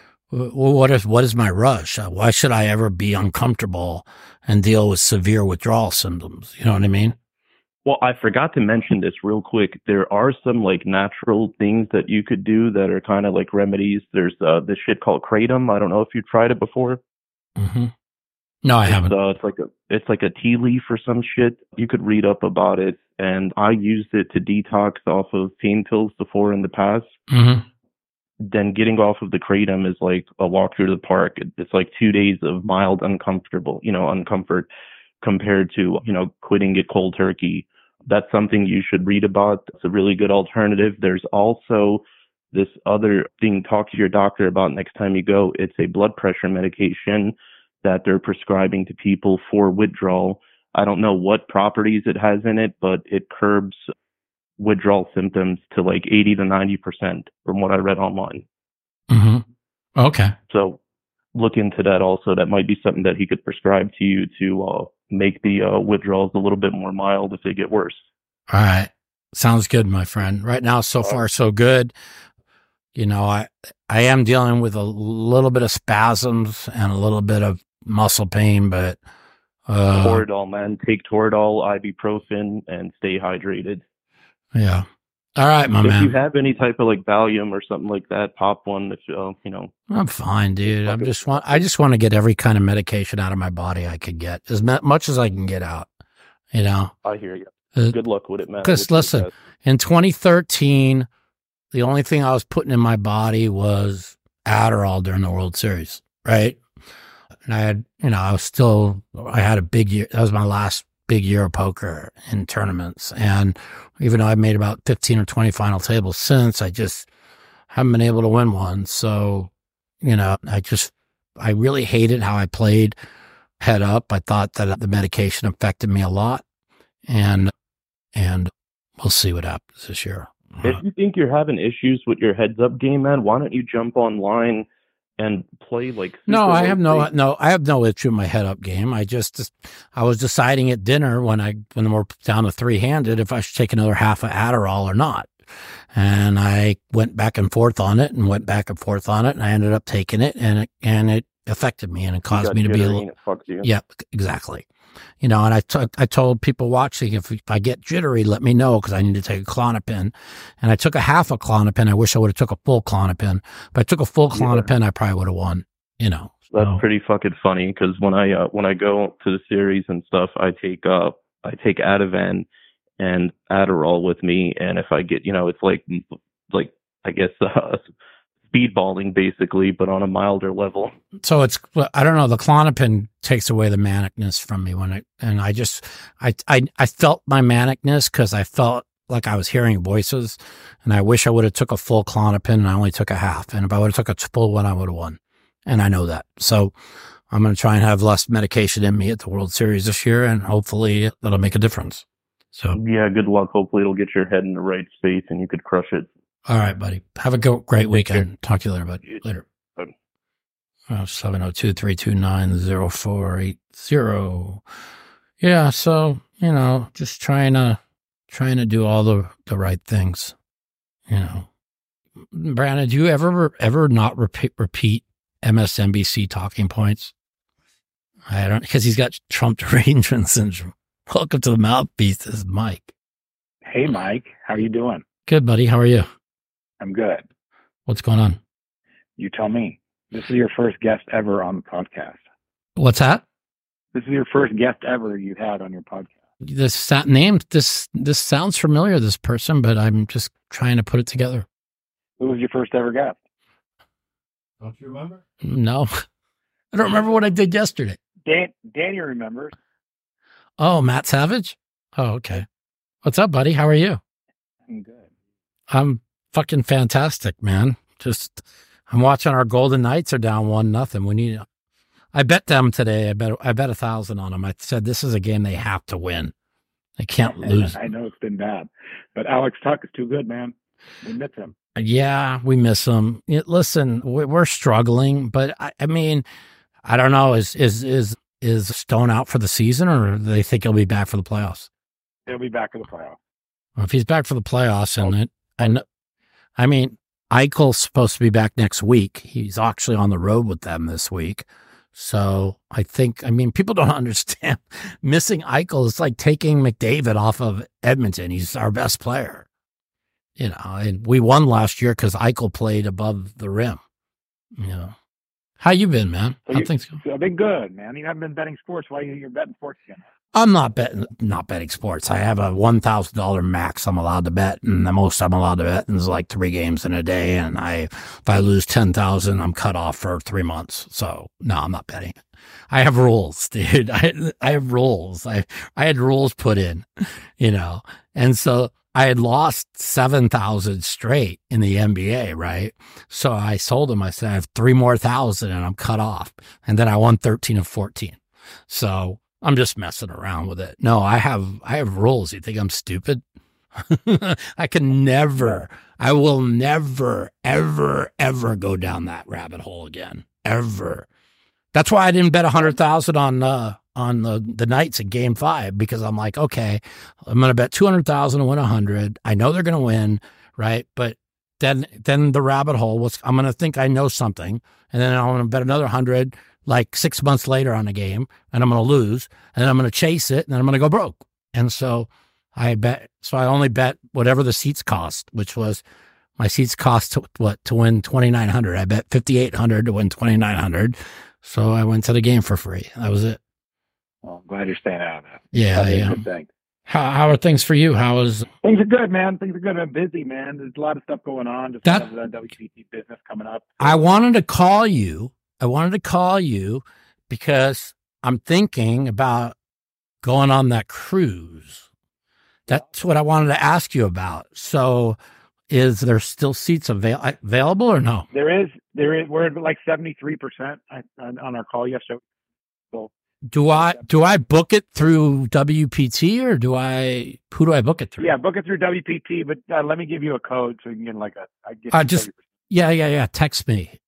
w- what is what is my rush? Uh, Why should I ever be uncomfortable and deal with severe withdrawal symptoms? You know what I mean? Well, I forgot to mention this real quick. There are some like natural things that you could do that are kind of like remedies. There's uh, this shit called kratom. I don't know if you've tried it before. Mm-hmm. No, I It's, haven't. uh, it's like a it's like a tea leaf or some shit. You could read up about it, and I used it to detox off of pain pills before in the past. Mm-hmm. Then getting off of the kratom is like a walk through the park. It- It's like two days of mild uncomfortable, you know, uncomfort compared to you know quitting it cold turkey. That's something you should read about. It's a really good alternative. There's also this other thing. Talk to your doctor about next time you go. It's a blood pressure medication that they're prescribing to people for withdrawal. I don't know what properties it has in it, but it curbs withdrawal symptoms to like eighty to ninety percent from what I read online. Mm-hmm. Okay. So look into that also. That might be something that he could prescribe to you to uh, make the uh, withdrawals a little bit more mild if they get worse. All right. Sounds good, my friend. Right now, so far, so good. You know, I I am dealing with a little bit of spasms and a little bit of muscle pain, but uh, Toradol, man. Take Toradol, ibuprofen, and stay hydrated. yeah. All right, my if man. you have any type of like Valium or something like that, pop one. If uh, you know, I'm fine, dude. I'm just want I just want to get every kind of medication out of my body I could get, as mu- much as I can get out. You know, I hear you. Uh, Good luck with it, man. Because Wish you the listen, best. in twenty thirteen, the only thing I was putting in my body was Adderall during the World Series, right? And I had, you know, I was still, I had a big year. That was my last big year of poker in tournaments. And even though I've made about fifteen or twenty final tables since, I just haven't been able to win one. So, you know, I just, I really hated how I played head up. I thought that the medication affected me a lot. And, and we'll see what happens this year. If you think you're having issues with your heads up game, man, why don't you jump online and play like No, super I low have no stakes? no I have no issue in my head up game. I just I was deciding at dinner when I when we're down to three handed if I should take another half of Adderall or not. And I went back and forth on it and went back and forth on it and I ended up taking it and it, and it affected me and it You caused got me to be a jittery little and it fucked you. yeah, exactly. You know, and I, t- I told people watching, if, if I get jittery, let me know because I need to take a Klonopin. And I took a half a Klonopin. I wish I would have took a full Klonopin. But I took a full Klonopin, I probably would have won, you know. That's So, pretty fucking funny because when I uh, when I go to the series and stuff, I take uh I take Ativan and Adderall with me, and if I get, you know, it's like like I guess uh, speedballing basically, but on a milder level. so it's, I don't know, the Klonopin takes away the manicness from me when it, and I just, I, I, I felt my manicness because I felt like I was hearing voices and I wish I would have took a full Klonopin and I only took a half. And if I would have took a full one, I would have won. And I know that. So I'm going to try and have less medication in me at the World Series this year and hopefully that'll make a difference. So, Yeah, good luck. Hopefully it'll get your head in the right space and you could crush it. all right, buddy. Have a go- great weekend. Talk to you later, buddy. Later. Bye. Uh, seven oh two, three two nine, oh four eight oh. Yeah, so, you know, just trying to trying to do all the, the right things. You know. Brandon, do you ever ever not repeat repeat M S N B C talking points? I don't, because he's got Trump derangement syndrome. Welcome to the mouthpiece. This is Mike. Hey, Mike. How you doing? Good, buddy. How are you? I'm good. What's going on? You tell me. This is your first guest ever on the podcast. What's that? This is your first guest ever you've had on your podcast. This sa- name, this this sounds familiar, this person, but I'm just trying to put it together. Who was your first ever guest? Don't you remember? No, I don't remember what I did yesterday. Dan, Danny remembers. Oh, Matt Savage? Oh, okay. What's up, buddy? How are you? I'm good. I'm fucking fantastic, man. Just, I'm watching our Golden Knights are down one nothing. We need, I bet them today. I bet, I bet a thousand on them. I said, this is a game they have to win. They can't lose. I know it's been bad, but Alex Tuck is too good, man. We miss him. Yeah, we miss him. Yeah, listen, we- we're struggling, but I, I mean, I don't know. Is, is, is, is Stone out for the season or do they think he'll be back for the playoffs? He'll be back in the playoffs. Well, if he's back for the playoffs, and it, I know, I mean, Eichel's supposed to be back next week. He's actually on the road with them this week. So I think, I mean, people don't understand. Missing Eichel is like taking McDavid off of Edmonton. He's our best player. You know, and we won last year because Eichel played above the rim. You know, how you been, man? So How you- things going? So I've been good, man. You haven't been betting sports. Why you, you're betting sports again? I'm not betting, not betting sports. I have a one thousand dollars max I'm allowed to bet, and the most I'm allowed to bet is like three games in a day. And I, if I lose ten thousand, I'm cut off for three months. So no, I'm not betting. I have rules, dude. I, I have rules. I, I had rules put in, you know, and so I had lost seven thousand straight in the N B A, right? So I sold them. I said, I have three more thousand and I'm cut off. And then I won thirteen of fourteen. So I'm just messing around with it. No, I have, I have rules. You think I'm stupid? I can never, I will never, ever, ever go down that rabbit hole again. Ever. That's why I didn't bet a hundred thousand on, uh, on the, the Knights in game five, because I'm like, okay, I'm going to bet two hundred thousand to win a hundred. I know they're going to win. Right. But then, then the rabbit hole was, I'm going to think I know something. And then I'm going to bet another hundred like six months later on a game, and I'm going to lose, and then I'm going to chase it, and then I'm going to go broke. And so I bet, so I only bet whatever the seats cost, which was my seats cost to, what, to win twenty-nine hundred. I bet fifty-eight hundred to win twenty-nine hundred. So I went to the game for free. That was it. Well, I'm glad you're staying out of that. Yeah. That's a yeah. good thing. How, how are things for you? How is Things are good, man. Things are good. I'm busy, man. There's a lot of stuff going on. Just That- because of the W P T business coming up. I wanted to call you. I wanted to call you because I'm thinking about going on that cruise. That's what I wanted to ask you about. So is there still seats avail- available or no? There is, there is. We're at like seventy-three percent on on our call yesterday. So Do I do I book it through W P T or do I who do I book it through? yeah, book it through W P T. But uh, let me give you a code so you can get like a. I get Uh, you just- thirty percent. yeah, yeah, yeah. Text me.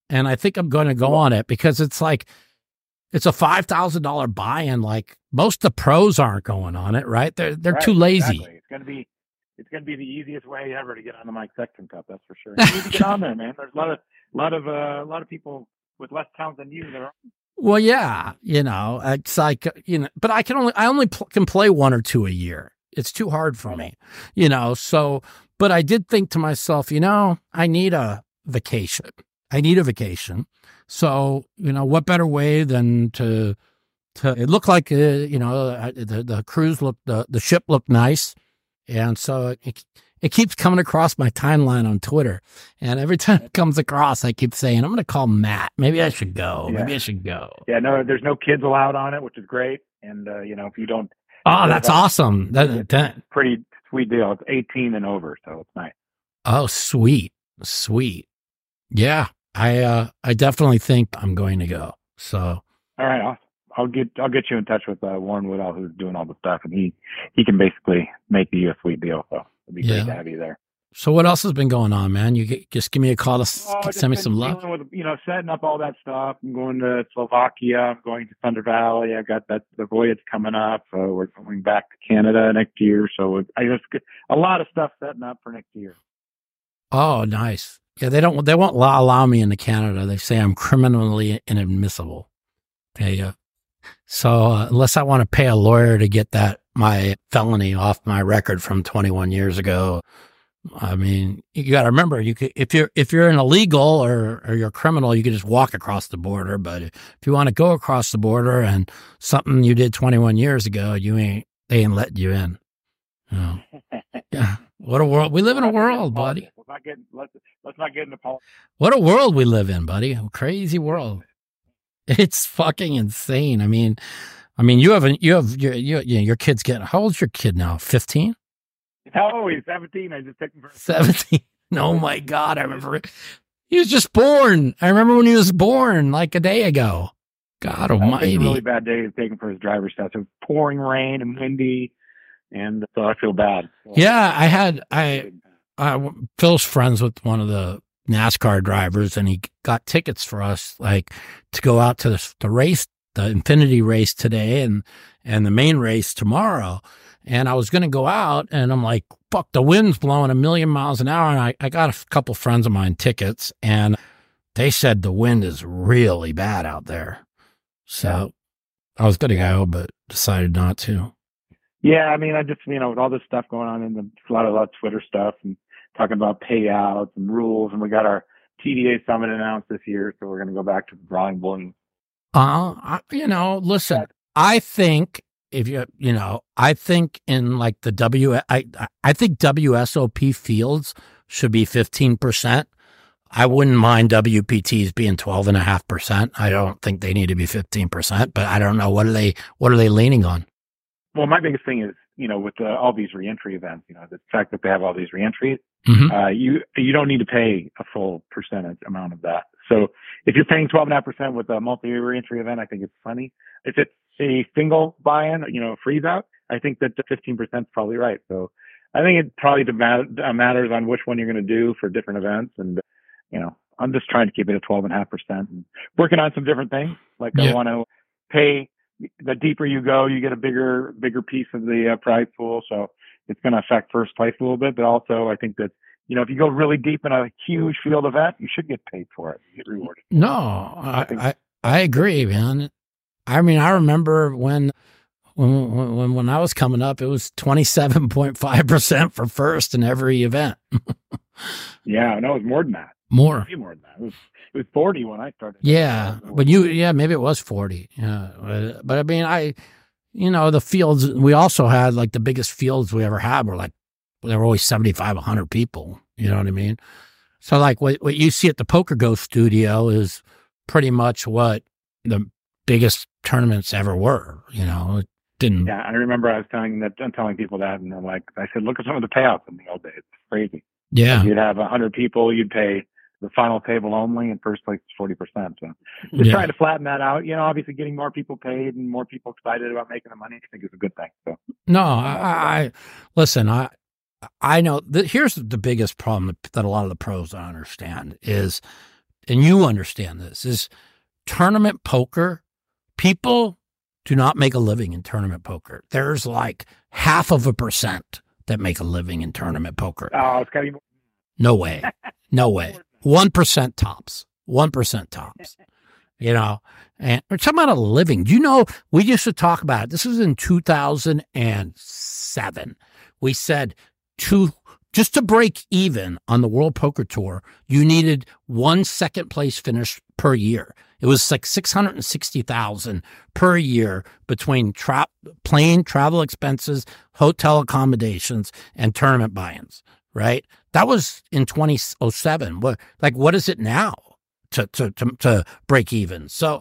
and I think I'm going to go on it because it's like, it's a five thousand dollars buy-in. Like most of the pros aren't going on it, right? They're, they're Right, too lazy. Exactly. It's going to be, it's going to be the easiest way ever to get on the Mike Sexton Cup. That's for sure. You need to get on there, man. There's a lot of, lot of, uh, a lot of people with less talent than you that are. Well, yeah, you know, it's like, you know, but I can only, I only pl- can play one or two a year. It's too hard for me, you know, so, but I did think to myself, you know, I need a vacation. I need a vacation. So, you know, what better way than to, to, it looked like, uh, you know, the, the cruise looked, the, the ship looked nice. And so it, it keeps coming across my timeline on Twitter. And every time it comes across, I keep saying, I'm going to call Matt. Maybe I should go. Yeah. Maybe I should go. Yeah, no, there's no kids allowed on it, which is great. And, uh, you know, if you don't. Oh, that's awesome. That, that, pretty sweet deal. It's eighteen and over, so it's nice. Oh, sweet. Sweet. Yeah. I, uh, I definitely think I'm going to go. So. All right. I'll, I'll get, I'll get you in touch with, uh, Warren Woodall, who's doing all the stuff, and he, he can basically make you a sweet deal. So it'd be Yeah. great to have you there. So what else has been going on, man? You get, just give me a call to s- Oh, just send me been some love. dealing with, you know, setting up all that stuff. I'm going to Slovakia. I'm going to Thunder Valley. I got that the voyage coming up. Uh, we're going back to Canada next year. So I just get a lot of stuff setting up for next year. Oh, nice. Yeah, they don't. They won't allow, allow me into Canada. They say I'm criminally inadmissible. They, uh, so uh, unless I want to pay a lawyer to get that my felony off my record from twenty-one years ago, I mean, you got to remember, you could, if you're if you're an illegal or or you're a criminal, you can just walk across the border. But if you want to go across the border and something you did twenty-one years ago, you ain't they ain't letting you in. You know? Yeah, what a world we live in! A world, buddy. Let's not get let's let's not get into politics. What a world we live in, buddy. A crazy world. It's fucking insane. I mean, I mean, you haven't, you have, your, your, your kid's getting, how old's your kid now? fifteen? Oh, he's seventeen. I just took him for seventeen. Oh my God. I remember he was just born. I remember when he was born like a day ago. God almighty. It was a really bad day to take him for his driver's test. It was pouring rain and windy. And so I feel bad. Yeah. I had, I, I, Phil's friends with one of the NASCAR drivers, and he got tickets for us, like to go out to the, the race, the Infinity race today, and and the main race tomorrow. And I was going to go out, and I'm like, fuck, the wind's blowing a million miles an hour. And I, I got a couple friends of mine tickets, and they said the wind is really bad out there. So I was going to go, but decided not to. Yeah, I mean, I just, you know, with all this stuff going on, and the, a lot of, a lot of Twitter stuff, and talking about payouts and rules, and we got our T D A summit announced this year, so we're going to go back to the drawing board. Uh, I, you know, listen, I think if you, you know, I think in like the W, I, I think W S O P fields should be fifteen percent. I wouldn't mind W P Ts being twelve and a half percent. I don't think they need to be fifteen percent, but I don't know. What are they, what are they leaning on? Well, my biggest thing is, you know, with uh, all these reentry events, you know, the fact that they have all these reentries, Mm-hmm. uh, you, you don't need to pay a full percentage amount of that. So if you're paying twelve and a half percent with a multi reentry event, I think it's funny. If it's a single buy-in, you know, freeze out, I think that the fifteen percent is probably right. So I think it probably dem- matters on which one you're going to do for different events. And, you know, I'm just trying to keep it at twelve and a half percent and working on some different things. Like Yeah. I want to pay, the deeper you go, you get a bigger, bigger piece of the uh, prize pool. So it's going to affect first place a little bit, but also I think that, you know, if you go really deep in a huge field event, you should get paid for it. You get rewarded. No, I, I, I agree, man. I mean, I remember when, when, when, when I was coming up, it was twenty-seven point five percent for first in every event. Yeah, no, it was more than that. More. Way more than that. It was, it was forty when I started. Yeah. But you, yeah, maybe it was forty. Yeah. But, but I mean, I, you know, the fields, we also had like the biggest fields we ever had were like, there were always seventy-five, one hundred people. You know what I mean? So like what, what you see at the Poker Ghost studio is pretty much what the biggest tournaments ever were. You know, it didn't. Yeah, I remember I was telling that, I'm telling people that, and they're like, I said, look at some of the payouts in the old days. It's crazy. Yeah. You'd have one hundred people, you'd pay the final table only, and first place is forty percent. So just Yeah. trying to flatten that out. You know, obviously getting more people paid and more people excited about making the money, I think is a good thing. So No, I, I listen, I, I know that here's the biggest problem that, that a lot of the pros don't understand is and you understand this, is tournament poker. People do not make a living in tournament poker. There's like half of a percent that make a living in tournament poker. Oh, it's got to be more. No way. No way. one percent tops. one percent tops. You know, and we're talking about a living. Do you know, we used to talk about it. This was in two thousand seven. We said two, just to break even on the World Poker Tour, you needed one second place finish per year. It was like six hundred sixty thousand per year between tra- plane travel expenses, hotel accommodations, and tournament buy-ins, right? That was in twenty oh seven. What, like, what is it now to, to, to, to break even? So,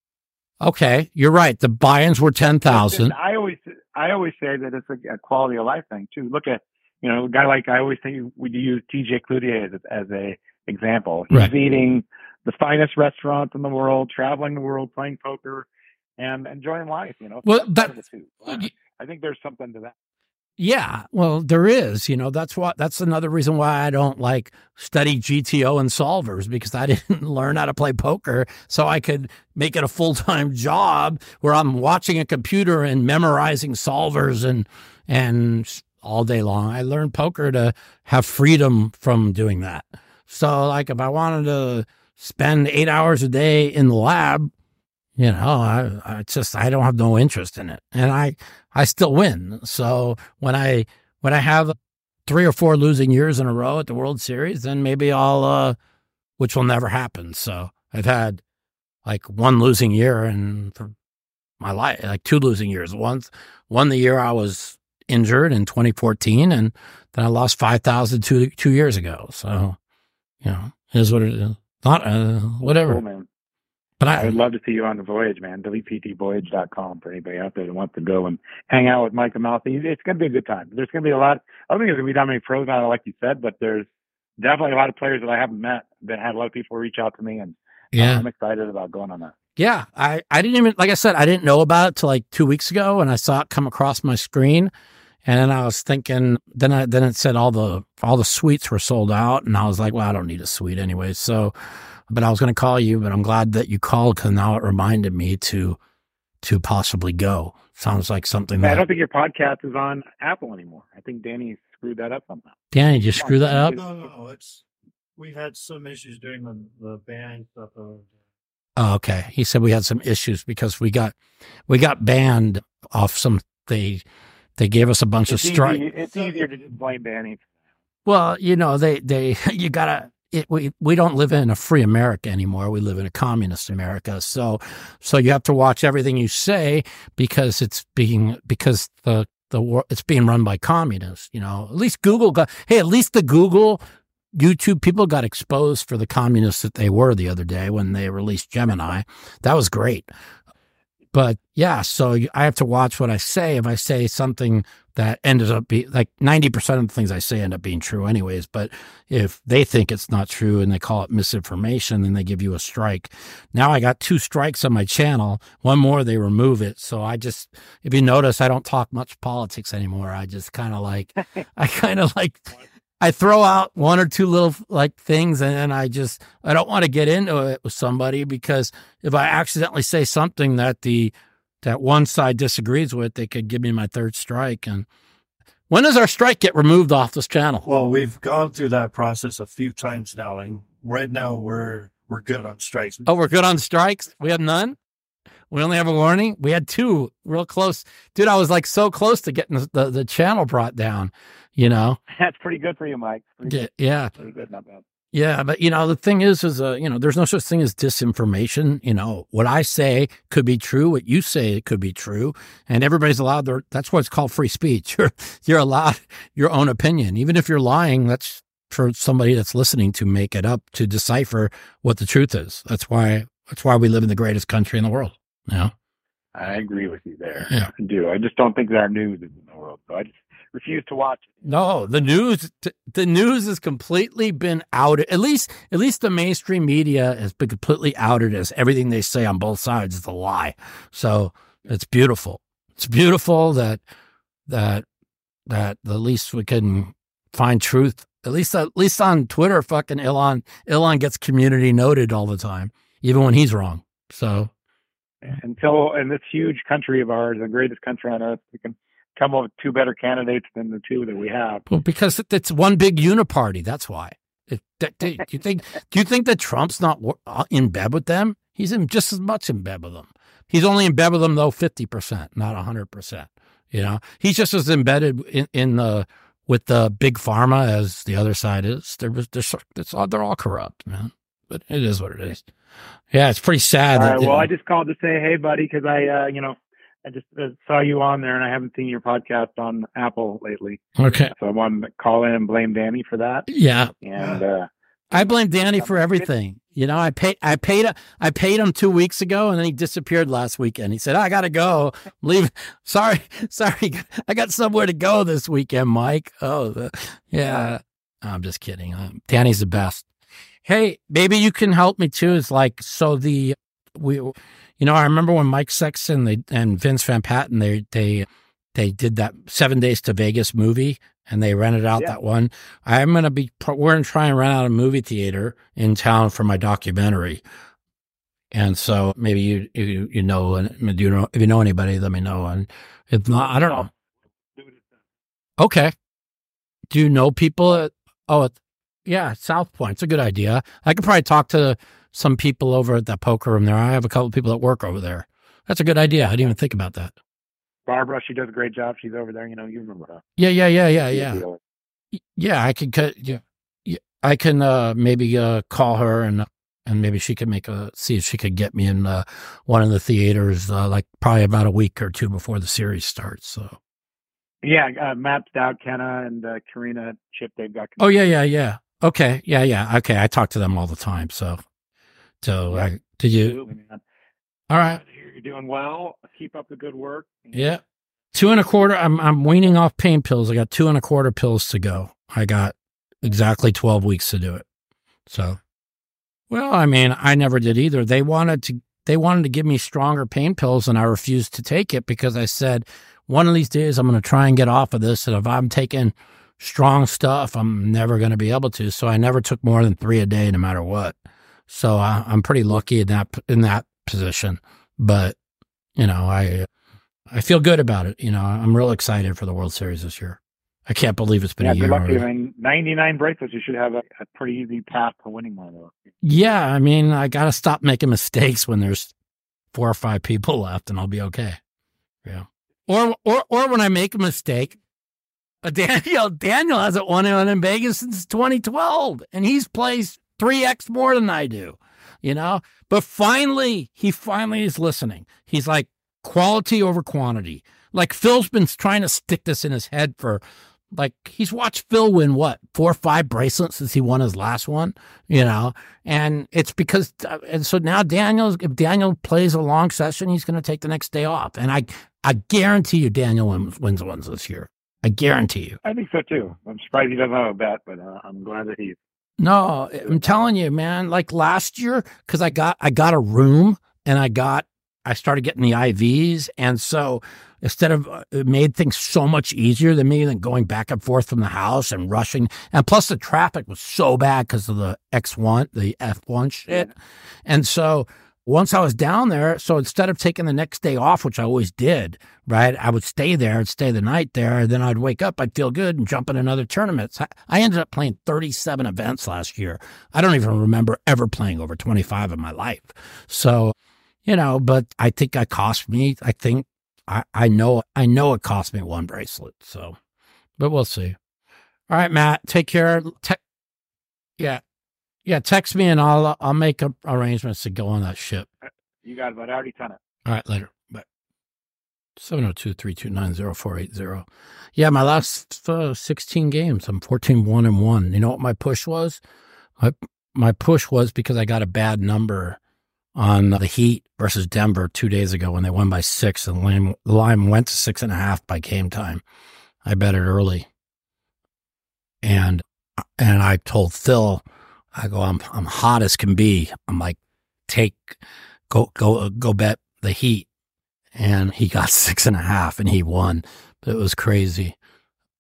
okay, you're right. The buy-ins were ten thousand. I always, I always say that it's a, a quality of life thing too. Look at, you know, a guy like, I always think we use T J Cloutier as, as a example. He's Right. eating the finest restaurants in the world, traveling the world, playing poker, and enjoying life. You know, Well, that's that- part of it too. I think there's something to that. Yeah, well, there is. You know, that's what. That's another reason why I don't like study G T O and solvers, because I didn't learn how to play poker so I could make it a full time job where I'm watching a computer and memorizing solvers and and all day long. I learned poker to have freedom from doing that. So, like, if I wanted to spend eight hours a day in the lab, you know, I, I just, I don't have no interest in it. And I, I still win. So when I, when I have three or four losing years in a row at the World Series, then maybe I'll, uh, which will never happen. So I've had like one losing year in for my life, like two losing years. Once, one the year I was injured in twenty fourteen, and then I lost five thousand two, two years ago. So, you know, it is what it is. Not, uh, whatever. Cool, man. But I I, would love to see you on the voyage, man. delete p t voyage dot com for anybody out there that wants to go and hang out with Mike Amalfi. It's going to be a good time. There's going to be a lot. I don't think there's going to be that many pros on it, like you said, but there's definitely a lot of players that I haven't met that had a lot of people reach out to me, and yeah. uh, I'm excited about going on that. Yeah, I, I didn't even, like I said, I didn't know about it till like two weeks ago, and I saw it come across my screen, and then I was thinking, then I then it said all the all the suites were sold out, and I was like, well, I don't need a suite anyway. So, but I was going to call you, but I'm glad that you called, because now it reminded me to to possibly go. Sounds like something Man, I that don't think your podcast is on Apple anymore. I think Danny screwed that up somehow. Danny, did you screw that up? No, no, no. It's we had some issues during the the ban stuff. Uh, Oh, okay. He said we had some issues because we got we got banned off some. They they gave us a bunch It's, of strike. easy, it's easier to just blame Danny. Well, you know, they, they, you gotta, it, we, we don't live in a free America anymore. We live in a communist America. So, so you have to watch everything you say, because it's being, because the, the war, it's being run by communists, you know. At least Google got, hey, at least the Google, YouTube people got exposed for the communists that they were the other day when they released Gemini. That was great. But yeah, so I have to watch what I say. If I say something that ended up being like ninety percent of the things I say end up being true anyways. But if they think it's not true and they call it misinformation, then they give you a strike. Now I got two strikes on my channel. One more, they remove it. So I just, if you notice, I don't talk much politics anymore. I just kind of like, I kind of like, I throw out one or two little like things, and then I just, I don't want to get into it with somebody, because if I accidentally say something that the, that one side disagrees with, they could give me my third strike. And when does our strike get removed off this channel? well, we've gone through that process a few times now, and right now we're we're good on strikes. Oh, we're good on strikes? We have none? We only have a warning? We had two real close. Dude, I was like so close to getting the, the, the channel brought down, you know? That's pretty good for you, Mike. Pretty, Yeah. Yeah. pretty good, not bad. Yeah, but you know, the thing is, is uh, you know, there's no such thing as disinformation. You know, what I say could be true, what you say it could be true, and everybody's allowed their. That's what's called free speech. You're you're allowed your own opinion, even if you're lying. That's for somebody that's listening to make it up, to decipher what the truth is. That's why that's why we live in the greatest country in the world. You know? I agree with you there. Yeah. I do. I just don't think there are news in the world, so I just refuse to watch it. No, the news, the news has completely been outed. At least, at least the mainstream media has been completely outed as everything they say on both sides is a lie. So it's beautiful. It's beautiful that, that, that at least we can find truth At least, at least on Twitter, fucking Elon, Elon gets community noted all the time, even when he's wrong. So until in this huge country of ours, the greatest country on earth, we can come up with two better candidates than the two that we have. Well, because it's one big uniparty. That's why. It, do, do you think? Do you think that Trump's not in bed with them? He's in just as much in bed with them. He's only in bed with them though fifty percent, not a hundred percent. You know, he's just as embedded in, in the with the big pharma as the other side is. They're they're it's all, they're all corrupt, man. But it is what it is. Yeah, it's pretty sad. All that, right, well, you know, I just called to say, hey, buddy, because I, uh, you know, I just uh, saw you on there, and I haven't seen your podcast on Apple lately. Okay. So I wanted to call in and blame Danny for that. Yeah. And uh, I blame Danny for everything. You know, I paid, I paid, I paid him two weeks ago, and then he disappeared last weekend. He said, "I gotta go. I'm leaving. Sorry, sorry, I got somewhere to go this weekend, Mike." Oh, the, yeah. I'm just kidding. Um, Danny's the best. Hey, maybe you can help me too. It's like so the we, you know, I remember when Mike Sexton they, and Vince Van Patten they they they did that Seven Days to Vegas movie. And they rented out Yeah. that one. I'm going to be, we're going to try and rent out a movie theater in town for my documentary. And so maybe you, you, you know, and do you know, if you know anybody, let me know. And if not, I don't know. Okay. Do you know people at, oh, at, yeah, South Point. It's a good idea. I could probably talk to some people over at that poker room there. I have a couple of people that work over there. That's a good idea. I didn't even think about that. Barbara, she does a great job. She's over there. You know, you remember her. Yeah, yeah, yeah, yeah, yeah. Yeah, I could cut. Yeah, yeah, I can uh, maybe uh, call her and and maybe she could make a see if she could get me in uh, one of the theaters, uh, like probably about a week or two before the series starts. So. Yeah, uh, Matt Stout, Kenna, and uh, Karina Chip. They've got. Oh yeah, yeah, yeah. Okay, yeah, yeah. Okay, I talk to them all the time. So, so Yeah, I, did you? absolutely, man. All right. You're doing well. Keep up the good work. Yeah. Two and a quarter. I'm I'm weaning off pain pills. I got two and a quarter pills to go. I got exactly twelve weeks to do it. So, well, I mean, I never did either. They wanted to they wanted to give me stronger pain pills, and I refused to take it because I said one of these days I'm going to try and get off of this, and if I'm taking strong stuff, I'm never going to be able to. So I never took more than three a day, no matter what. So I, I'm pretty lucky in that in that position. But you know, I. I feel good about it. You know, I'm real excited for the World Series this year. I can't believe it's been yeah, a year good luck to you. already. I mean, ninety-nine bracelets, you should have a, a pretty easy path to winning one of those. Yeah, I mean, I got to stop making mistakes when there's four or five people left, and I'll be okay. Yeah. Or or or when I make a mistake, uh, Daniel Daniel hasn't won one in Vegas since twenty twelve, and he's plays three x more than I do. You know, but finally, he finally is listening. He's like, quality over quantity. Like Phil's been trying to stick this in his head for, like, he's watched Phil win what, four or five bracelets since he won his last one, you know? And it's because, and so now Daniel, if Daniel plays a long session, he's going to take the next day off. And I, I guarantee you Daniel wins, wins ones this year. I guarantee you. I think so too. I'm surprised he doesn't have a bet, but uh, I'm glad that he's. No, I'm telling you, man, like last year, because I got, I got a room and I got, I started getting the I Vs. And so instead of, uh, it made things so much easier than me than going back and forth from the house and rushing. And plus the traffic was so bad because of the X one, the F one shit. And so once I was down there, so instead of taking the next day off, which I always did, right, I would stay there and stay the night there. And then I'd wake up, I'd feel good and jump in another tournament. I, I ended up playing thirty-seven events last year. I don't even remember ever playing over twenty-five in my life. So, you know, but I think I cost me, I think, I, I know, I know it cost me one bracelet. So, but we'll see. All right, Matt, take care. Te- yeah. Yeah. Text me and I'll, I'll make a, arrangements to go on that ship. You got it, but I already done it. All right, later. Bye. seven oh two, three two nine, oh four eight oh. Yeah, my last uh, sixteen games, I'm fourteen one and one. You know what my push was? My, my push was because I got a bad number on the Heat versus Denver two days ago when they won by six, and the line, the line went to six and a half by game time. I bet it early. And and I told Phil, I go, I'm I'm hot as can be. I'm like, take, go, go, go bet the Heat. And he got six and a half and he won. But it was crazy.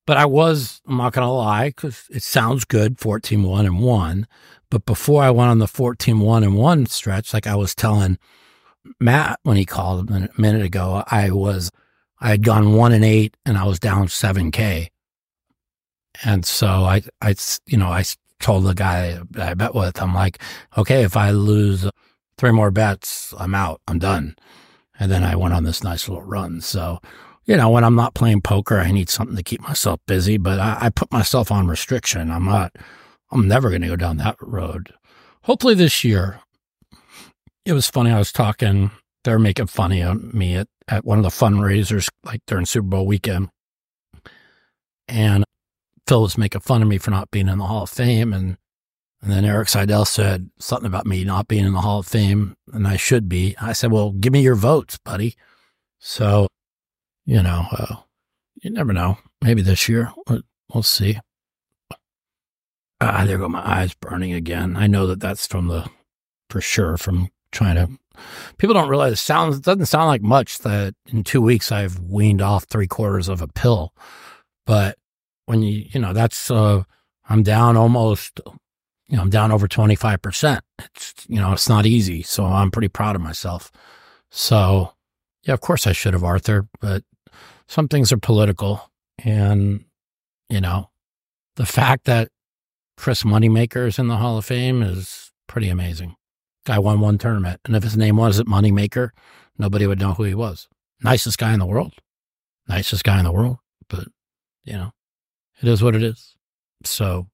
But I was, I'm not going to lie, because it sounds good, fourteen one and one. But before I went on the fourteen one and one stretch, like I was telling Matt when he called a minute ago, I was, I had gone one and eight and I was down seven K. And so I, I, you know, I told the guy I bet with, I'm like, okay, if I lose three more bets, I'm out, I'm done. And then I went on this nice little run. So, you know, when I'm not playing poker, I need something to keep myself busy, but I, I put myself on restriction. I'm not, I'm never going to go down that road. Hopefully this year. It was funny. I was talking, they were making fun of me at, at one of the fundraisers, like during Super Bowl weekend. And Phil was making fun of me for not being in the Hall of Fame. And, and then Eric Seidel said something about me not being in the Hall of Fame, and I should be. I said, well, give me your votes, buddy. So, you know, uh, you never know. Maybe this year. We'll, we'll see. Ah, there go my eyes burning again. I know that that's from the, for sure, from trying to, people don't realize it sounds, it doesn't sound like much that in two weeks I've weaned off three quarters of a pill. But when you, you know, that's, uh, I'm down almost, you know, I'm down over twenty-five percent. It's, you know, it's not easy. So I'm pretty proud of myself. So yeah, of course I should have, Arthur, but some things are political. And, you know, the fact that Chris Moneymaker is in the Hall of Fame is pretty amazing. Guy won one tournament. And if his name wasn't Moneymaker, nobody would know who he was. Nicest guy in the world. Nicest guy in the world. But, you know, it is what it is. So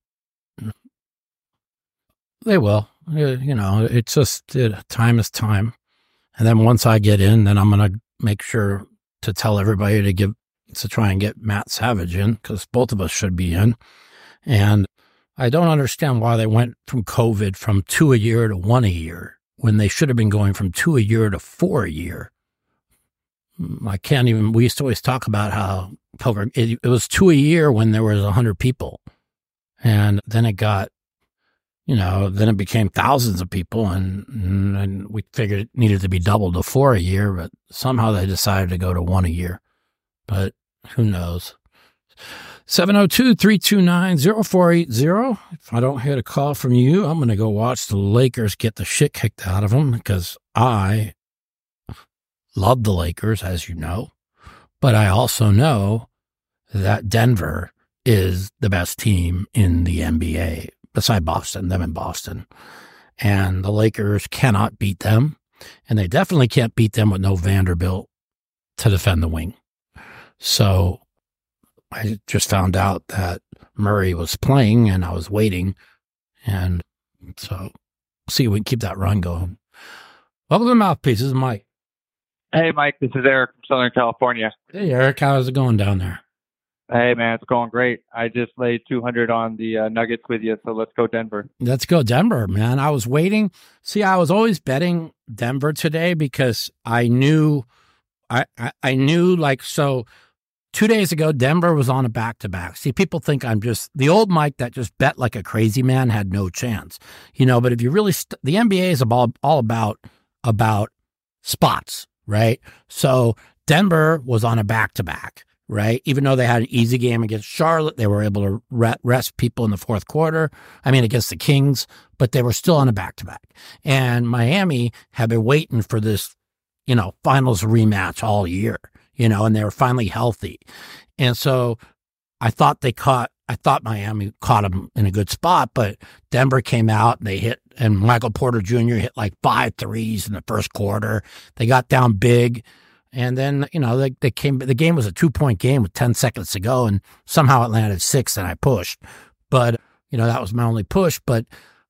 they will. You know, it's just it, time is time. And then once I get in, then I'm going to make sure to tell everybody to give, to try and get Matt Savage in, because both of us should be in. And I don't understand why they went from COVID from two a year to one a year when they should have been going from two a year to four a year. I can't even, we used to always talk about how poker, it, it was two a year when there was a hundred people. And then it got, you know, then it became thousands of people, and, and we figured it needed to be doubled to four a year, but somehow they decided to go to one a year. But who knows? seven oh two, three two nine, oh four eight oh. If I don't get a call from you, I'm going to go watch the Lakers get the shit kicked out of them, because I love the Lakers, as you know. But I also know that Denver is the best team in the N B A, beside Boston, them in Boston. And the Lakers cannot beat them. And they definitely can't beat them with no Vanderbilt to defend the wing. So I just found out that Murray was playing, and I was waiting. And so see if we can keep that run going. Welcome to the Mouthpiece. This is Mike. Hey, Mike. This is Eric from Southern California. Hey, Eric. How's it going down there? Hey, man. It's going great. I just laid two hundred on the uh, Nuggets with you, so let's go Denver. Let's go Denver, man. I was waiting. See, I was always betting Denver today because I knew, I, I, I knew like, so two days ago, Denver was on a back-to-back. See, people think I'm just, the old Mike that just bet like a crazy man had no chance, you know, but if you really, st- the N B A is all, all about, about spots, right? So Denver was on a back-to-back. Right. Even though they had an easy game against Charlotte, they were able to rest people in the fourth quarter. I mean, against the Kings, but they were still on a back-to-back. And Miami had been waiting for this, you know, finals rematch all year, you know, and they were finally healthy. And so I thought they caught, I thought Miami caught them in a good spot, but Denver came out and they hit, and Michael Porter Junior hit like five threes in the first quarter. They got down big. And then, you know, they, they came, the game was a two point game with ten seconds to go, and somehow it landed six and I pushed. But, you know, that was my only push. But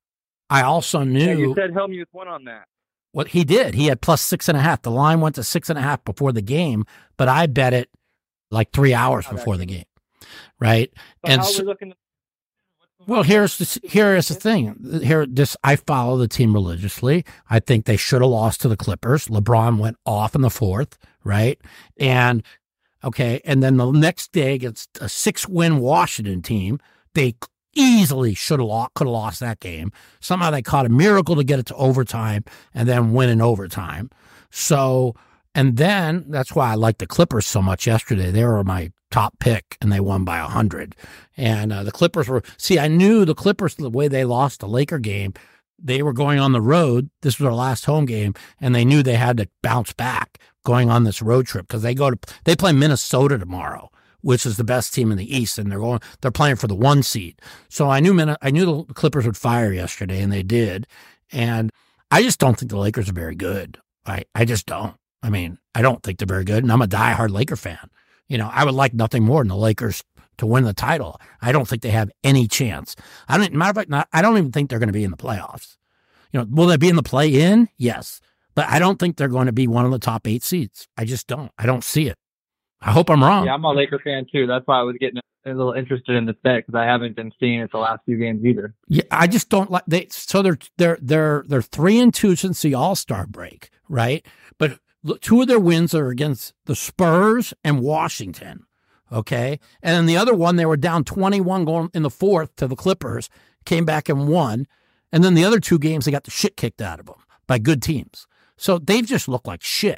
I also knew. Yeah, you said Helmuth won on that. What he did. He had plus six and a half. The line went to six and a half before the game, but I bet it like three hours before the game. Right. But and how so, are we looking to- well, here's the, here is the thing. Here, this I follow the team religiously. I think they should have lost to the Clippers. LeBron went off in the fourth, right? And okay, and then the next day against a six-win Washington team, they easily should have lost, could have lost that game. Somehow they caught a miracle to get it to overtime and then win in overtime. So, and then that's why I liked the Clippers so much yesterday. They were my top pick, and they won by one hundred. And uh, the Clippers were, see, I knew the Clippers, the way they lost the Laker game, they were going on the road. This was their last home game, and they knew they had to bounce back going on this road trip because they go to, they play Minnesota tomorrow, which is the best team in the East, and they're going, they're playing for the one seed. So I knew, I knew the Clippers would fire yesterday, and they did. And I just don't think the Lakers are very good. I, I just don't. I mean, I don't think they're very good, and I'm a diehard Laker fan. You know, I would like nothing more than the Lakers to win the title. I don't think they have any chance. I don't, matter of fact, not, I don't even think they're going to be in the playoffs. You know, will they be in the play-in? Yes. But I don't think they're going to be one of the top eight seeds. I just don't. I don't see it. I hope I'm wrong. Yeah, I'm a Laker fan too. That's why I was getting a little interested in this bet because I haven't been seeing it the last few games either. Yeah, I just don't like they. So they're they're they're they're three and two since the All-Star break, right? But two of their wins are against the Spurs and Washington. Okay, and then the other one they were down twenty-one going in the fourth to the Clippers, came back and won, and then the other two games they got the shit kicked out of them by good teams. So they've just looked like shit,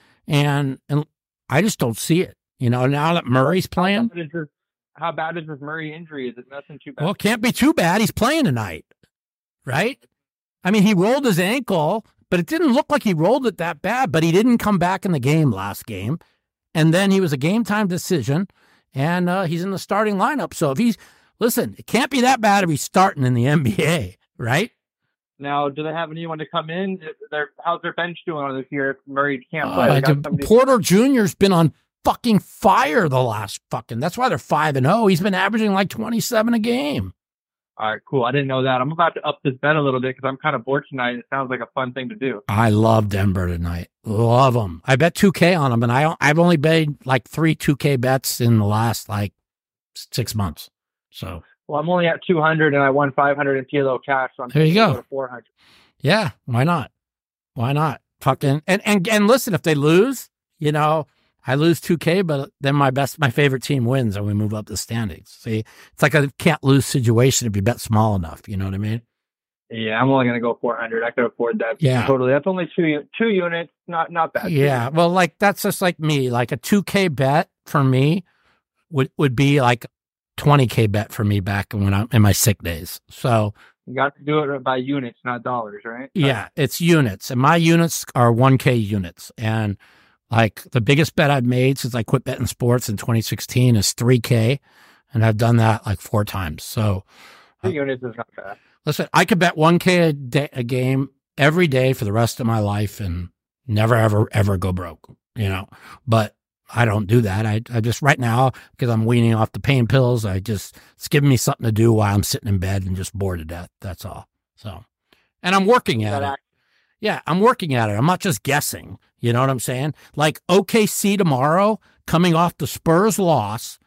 and and I just don't see it. You know, now that Murray's playing. How bad is this, how bad is this Murray injury? Is it nothing too bad? Well, it can't be too bad. He's playing tonight, right? I mean, he rolled his ankle, but it didn't look like he rolled it that bad, but he didn't come back in the game last game. And then he was a game time decision, and uh, he's in the starting lineup. So if he's, listen, it can't be that bad if he's starting in the N B A, right? Now, do they have anyone to come in? They're, how's their bench doing on this year if Murray can't play? Uh, somebody- Porter Junior's been on fucking fire the last fucking, that's why they're five and oh. He's been averaging like twenty-seven a game. All right, cool. I didn't know that. I'm about to up this bet a little bit because I'm kind of bored tonight. It sounds like a fun thing to do. I love Denver tonight. Love them. I bet two K on them, and I, I've only made like three two K bets in the last like six months. So, well, I'm only at two hundred, and I won five hundred in T L O cash. So I'm there you go. To four hundred. Yeah, why not? Why not? Fucking and and and listen, if they lose, you know, I lose two K, but then my best, my favorite team wins, and we move up the standings. See, it's like a can't lose situation if you bet small enough. You know what I mean? Yeah, I'm only going to go four hundred. I could afford that. Yeah, totally. That's only two two units. Not not bad. Yeah, well, like that's just like me. Like a two K bet for me would would be like twenty K bet for me back when I'm in my sick days. So you got to do it by units, not dollars, right? Yeah, it's units, and my units are one K units, and like the biggest bet I've made since I quit betting sports in twenty sixteen is three K, and I've done that like four times. So two uh, units is not bad. Listen, I could bet one K a, day, a game every day for the rest of my life and never, ever, ever go broke, you know, but I don't do that. I, I just right now, because I'm weaning off the pain pills, I just, it's giving me something to do while I'm sitting in bed and just bored to death. That's all. So, and I'm working at it. Yeah, I'm working at it. I'm not just guessing. You know what I'm saying? Like O K C tomorrow, coming off the Spurs loss,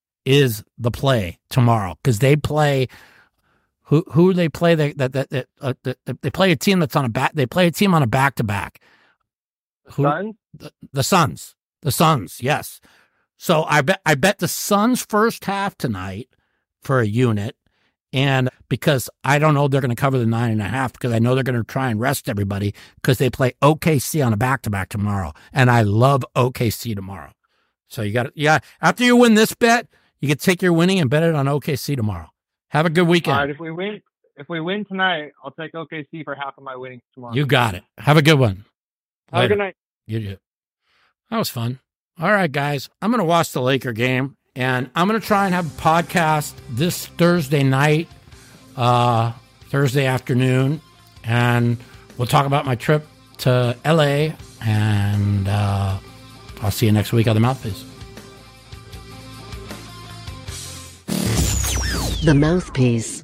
is the play tomorrow because they play. Who who they play? They that that, that uh, they play a team that's on a back. They play a team on a back to back. Suns. The, the Suns. The Suns. Yes. So I bet I bet the Suns first half tonight for a unit. And because I don't know they're going to cover the nine and a half because I know they're going to try and rest everybody because they play O K C on a back-to-back tomorrow. And I love O K C tomorrow. So you got to, yeah, after you win this bet, you can take your winning and bet it on O K C tomorrow. Have a good weekend. All right, if we win, if we win tonight, I'll take O K C for half of my winnings tomorrow. You got it. Have a good one. Have Later. a good night. You do. That was fun. All right, guys, I'm going to watch the Laker game. And I'm going to try and have a podcast this Thursday night, uh, Thursday afternoon. And we'll talk about my trip to L A. And uh, I'll see you next week on The Mouthpiece. The Mouthpiece.